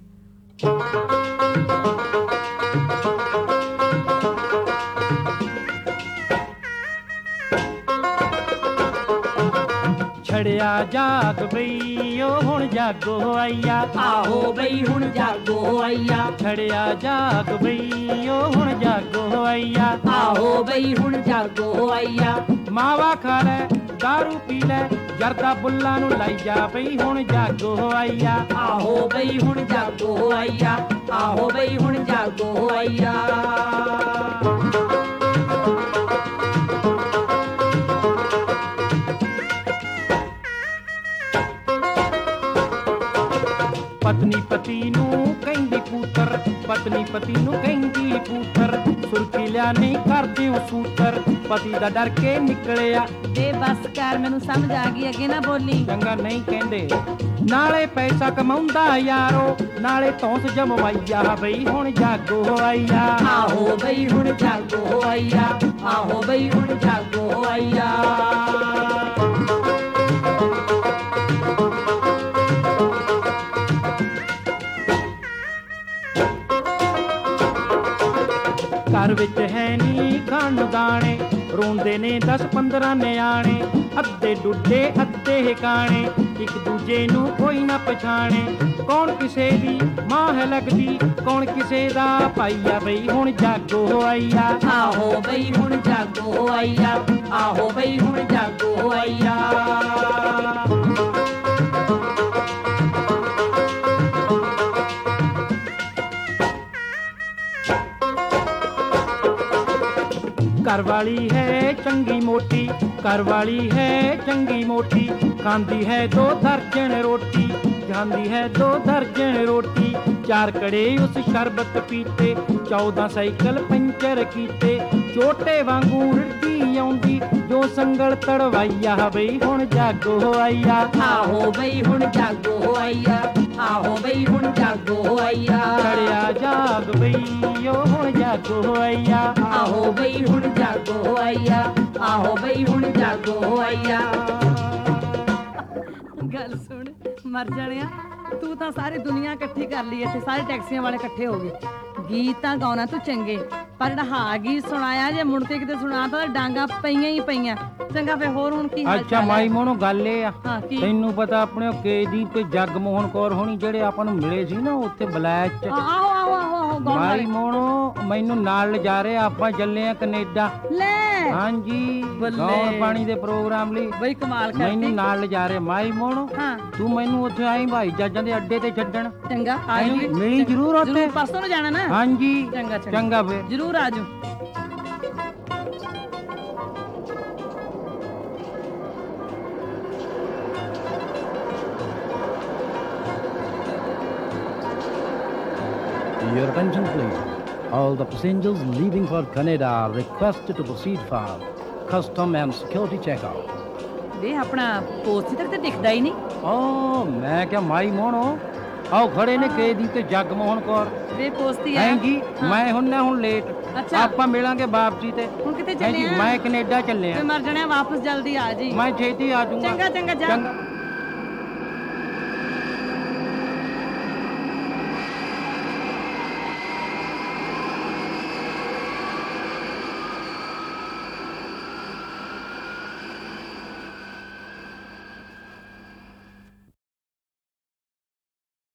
ਛੜਿਆ ਜਾਗ ਬਈ ਓ ਹੁਣ ਜਾਗੋ ਆਈਆ ਆਹੋ ਬਈ ਹੁਣ ਜਾਗੋ ਆਈਆ ਛੜਿਆ ਜਾਗ ਬਈ ਓ ਹੁਣ ਜਾਗੋ ਆਈਆ ਆਹੋ ਬਈ ਹੁਣ ਜਾਗੋ ਆਈਆ ਮਾਵਾ ਖਾ ਲੈ ਦਾਰੂ ਪੀ ਲੈ ਜਰਦਾ ਬੁੱਲਾਂ ਨੂੰ ਲਾਈ ਜਾ ਬਈ ਹੁਣ ਜਾਗੋ ਆਈਆ ਆਹੋ ਬਈ ਹੁਣ ਜਾਗੋ ਆਈਆ ਆਹੋ ਬਈ ਹੁਣ ਜਾਗੋ ਆਈਆ ਪਤਨੀ ਪਤੀ ਨੂੰ ਕਹਿੰਦੀ ਪੁੱਤਰ ਪਤਨੀ ਪਤੀ ਨੂੰ ਕਹਿੰਦੀ ਪੁੱਤਰ ਸੁਰਖੀ ਲਿਆ ਨਹੀਂ ਕਰਦੇ ਉਹ ਸੂਤਰ ਪਤੀ ਦਾ ਡਰ ਕੇ ਨਿਕਲਿਆ ਵੇ ਬਸ ਕਰ, ਮੈਨੂੰ ਸਮਝ ਆ ਗਈ, ਅੱਗੇ ਨਾ ਬੋਲੀ। ਚੰਗਾ ਨਹੀਂ ਕਹਿੰਦੇ ਨਾਲੇ ਪੈਸਾ ਕਮਾਉਂਦਾ ਯਾਰੋ ਨਾਲੇ ਤੌਂਸ ਜਮਵਾਈਆ ਬਈ ਹੁਣ ਜਾਗੋ ਆਈਆ ਆਹੋ ਬਈ ਹੁਣ ਜਾਗੋ ਆਈਆ ਆਹੋ ਬਈ ਹੁਣ ਜਾਗੋ ਆਈਆ ਘਰ ਵਿੱਚ ਹੈ ਨੀ ਖਾਣ ਨੂੰ ਦਾਣੇ ਰੋਂਦੇ ਨੇ ਦਸ ਪੰਦਰਾਂ ਨਿਆਣੇ ਅੱਧੇ ਡੁੱਡੇ ਅੱਧੇ ਕਾਣੇ ਇੱਕ ਦੂਜੇ ਨੂੰ ਕੋਈ ਨਾ ਪਛਾਣੇ ਕੌਣ ਕਿਸੇ ਦੀ ਮਾਂ ਹੈ ਲੱਗਦੀ ਕੌਣ ਕਿਸੇ ਦਾ ਭਾਈਆ ਬਈ ਹੁਣ ਜਾਗੋ ਆਈਆ ਆਹੋ ਬਈ ਹੁਣ ਜਾਗੋ ਆਈਆ ਆਹੋ ਬਈ ਹੁਣ ਜਾਗੋ ਆਈਆ ਘਰ ਵਾਲੀ ਹੈ ਚੰਗੀ ਮੋਟੀ ਘਰ ਵਾਲੀ ਹੈ ਚੰਗੀ ਮੋਟੀ ਖਾਂਦੀ ਹੈ ਦੋ ਦਰਜਨ ਰੋਟੀ ਜਾਂਦੀ ਹੈ ਦੋ ਦਰਜਨ ਰੋਟੀ ਚਾਰ ਕੜੇ ਉਸ ਸ਼ਰਬਤ ਪੀਤੇ ਚੌਦਾਂ ਸਾਈਕਲ ਪੰਚਰ ਕੀਤੇ ਛੋਟੇ ਵਾਂਗੂ ਰੜਦੀ ਆਉਂਦੀ ਜੋ ਸੰਗਲ ਤੜਵਾਈਆ ਬਈ ਹੁਣ ਜਾਗੋ ਆਈਆ ਆਹੋ ਬਈ ਹੁਣ ਜਾਗੋ ਆਈਆ ਆਹੋ ਬਈ ਹੁਣ ਜਾਗੋ ਆਈਆ ਛੜਿਆ ਜਾਗ ਬਈ ਓ ਹੁਣ ਜਾਗੋ ਆਈਆ ਆਹੋ ਬਈ ਹੁਣ ਜਾਗੋ ਆਈਆ ਆਹੋ ਬਈ ਹੁਣ ਜਾਗੋ ਆਈਆ ਗੱਲ ਸੁਣ ਮਰ ਜਾਣਿਆ, ਤੂੰ ਤਾਂ ਸਾਰੀ ਦੁਨੀਆ ਇਕੱਠੀ ਕਰ ਲਈ ਇੱਥੇ, ਸਾਰੇ ਟੈਕਸੀਆਂ ਵਾਲੇ ਇਕੱਠੇ ਹੋ ਗਏ। ਗੀਤ ਤਾਂ ਗਾਉਣਾ ਤੂੰ ਚੰਗੇ, ਪਰ ਜਿਹੜਾ ਹਾਂ ਗੀਤ ਸੁਣਾਇਆ ਜੇ ਮੁੜ ਕੇ ਕਿਤੇ ਸੁਣਾਤਾ ਤਾਂ ਡਾਂਗਾ ਪਈਆਂ ਹੀ ਪਈਆਂ। ਚੰਗਾ ਫੇ ਹੋਰ ਹੁਣ ਕੀ ਹਾਲ ਅੱਛਾ ਚਾਲ ਹੈ? ਮਾਈ ਮੋਨੋ ਗੱਲ ਇਹ ਆ ਹਾਂ ਕੀ? ਤੈਨੂੰ ਪਤਾ ਆਪਣੇ ਉਹ ਕੇਦੀਪ ਤੇ ਜਗਮੋਹਨ ਕੌਰ ਹੋਣੀ ਜਿਹੜੇ ਆਪਾਂ ਨੂੰ ਮਿਲੇ ਸੀ ਨਾ ਉੱਥੇ ਬਲੈਕ ਚ ਆਹੋ ਆਹੋ ਆਹੋ ਆਹੋ ਗਾਉਣ ਮਾਈ ਵਾਲੇ। ਮੋਨੋ ਮੈਨੂੰ ਨਾਲ ਲਿਜਾ ਰਹੇ ਆਪਾਂ ਚੱਲੇ ਆ ਕੈਨੇਡਾ ਲੈ ਹਾਂਜੀ ਬੱਲੇ। ਗਾਉਣ ਪਾਣੀ ਦੇ ਪ੍ਰੋਗਰਾਮ ਲਈ ਬਈ ਕਮਾਲ ਮੈਨੂੰ ਕਰਤੀ। ਨਾਲ ਲਿਜਾ ਰਹੇ ਮਾਈ ਮੋਨੋ ਹਾਂ ਤੂੰ ਮੈਨੂੰ ਉੱਥੇ ਆਈ ਭਾਈ ਜੱਜਾਂ ਦੇ ਅੱਡੇ ਤੇ ਛੱਡਣ ਚੰਗਾ ਆ ਹਾਂਜੀ, ਜੂਗੀ। ਮਿਲੀ ਜ਼ਰੂਰ ਉੱਥੇ। ਜ਼ਰੂਰ ਪਰਸੋਂ ਨੂੰ ਜਾਣਾ ਨਾ। ਹਾਂਜੀ ਚੰਗਾ ਚੰਗਾ ਚੰਗਾ ਫੇ ਜ਼ਰੂਰ ਆ ਜੂ। Your attention please. All the passengers leaving for Canada are requested to proceed for custom and security checkout. ਵੇ ਆਪਣਾ ਪੋਸਟ ਤੱਕ ਤੇ ਦਿਖਦਾ ਹੀ ਨਹੀਂ। ਓ ਮੈਂ ਕਿਹਾ ਮਾਈ ਮੋਨੋ ਆਓ ਖੜੇ ਨੇ ਕੇਦੀਪ ਤੇ ਜਗਮੋਹਨ ਕੌਰ ਵੇ ਪੋਸਤੀ ਆ। ਹਾਂਜੀ ਹਾਂ। ਮੈਂ ਹੁਣ ਨਾ ਹੁਣ ਲੇਟ ਅੱਛਾ। ਆਪਾਂ ਮਿਲਾਂਗੇ ਵਾਪਸੀ ਤੇ ਹੁਣ ਕਿੱਥੇ ਹਾਂਜੀ ਚੱਲੇ ਆ? ਮੈਂ ਕੈਨੇਡਾ ਚੱਲੇ ਤੇ ਆ ਮਰ ਜਾਣਾ, ਵਾਪਸ ਜਲਦੀ ਆ ਜੀ। ਮੈਂ ਛੇਤੀ ਆ ਜਾਊਂਗਾ ਚੰਗਾ ਚੰਗਾ ਜਾ। ਚੰਗਾ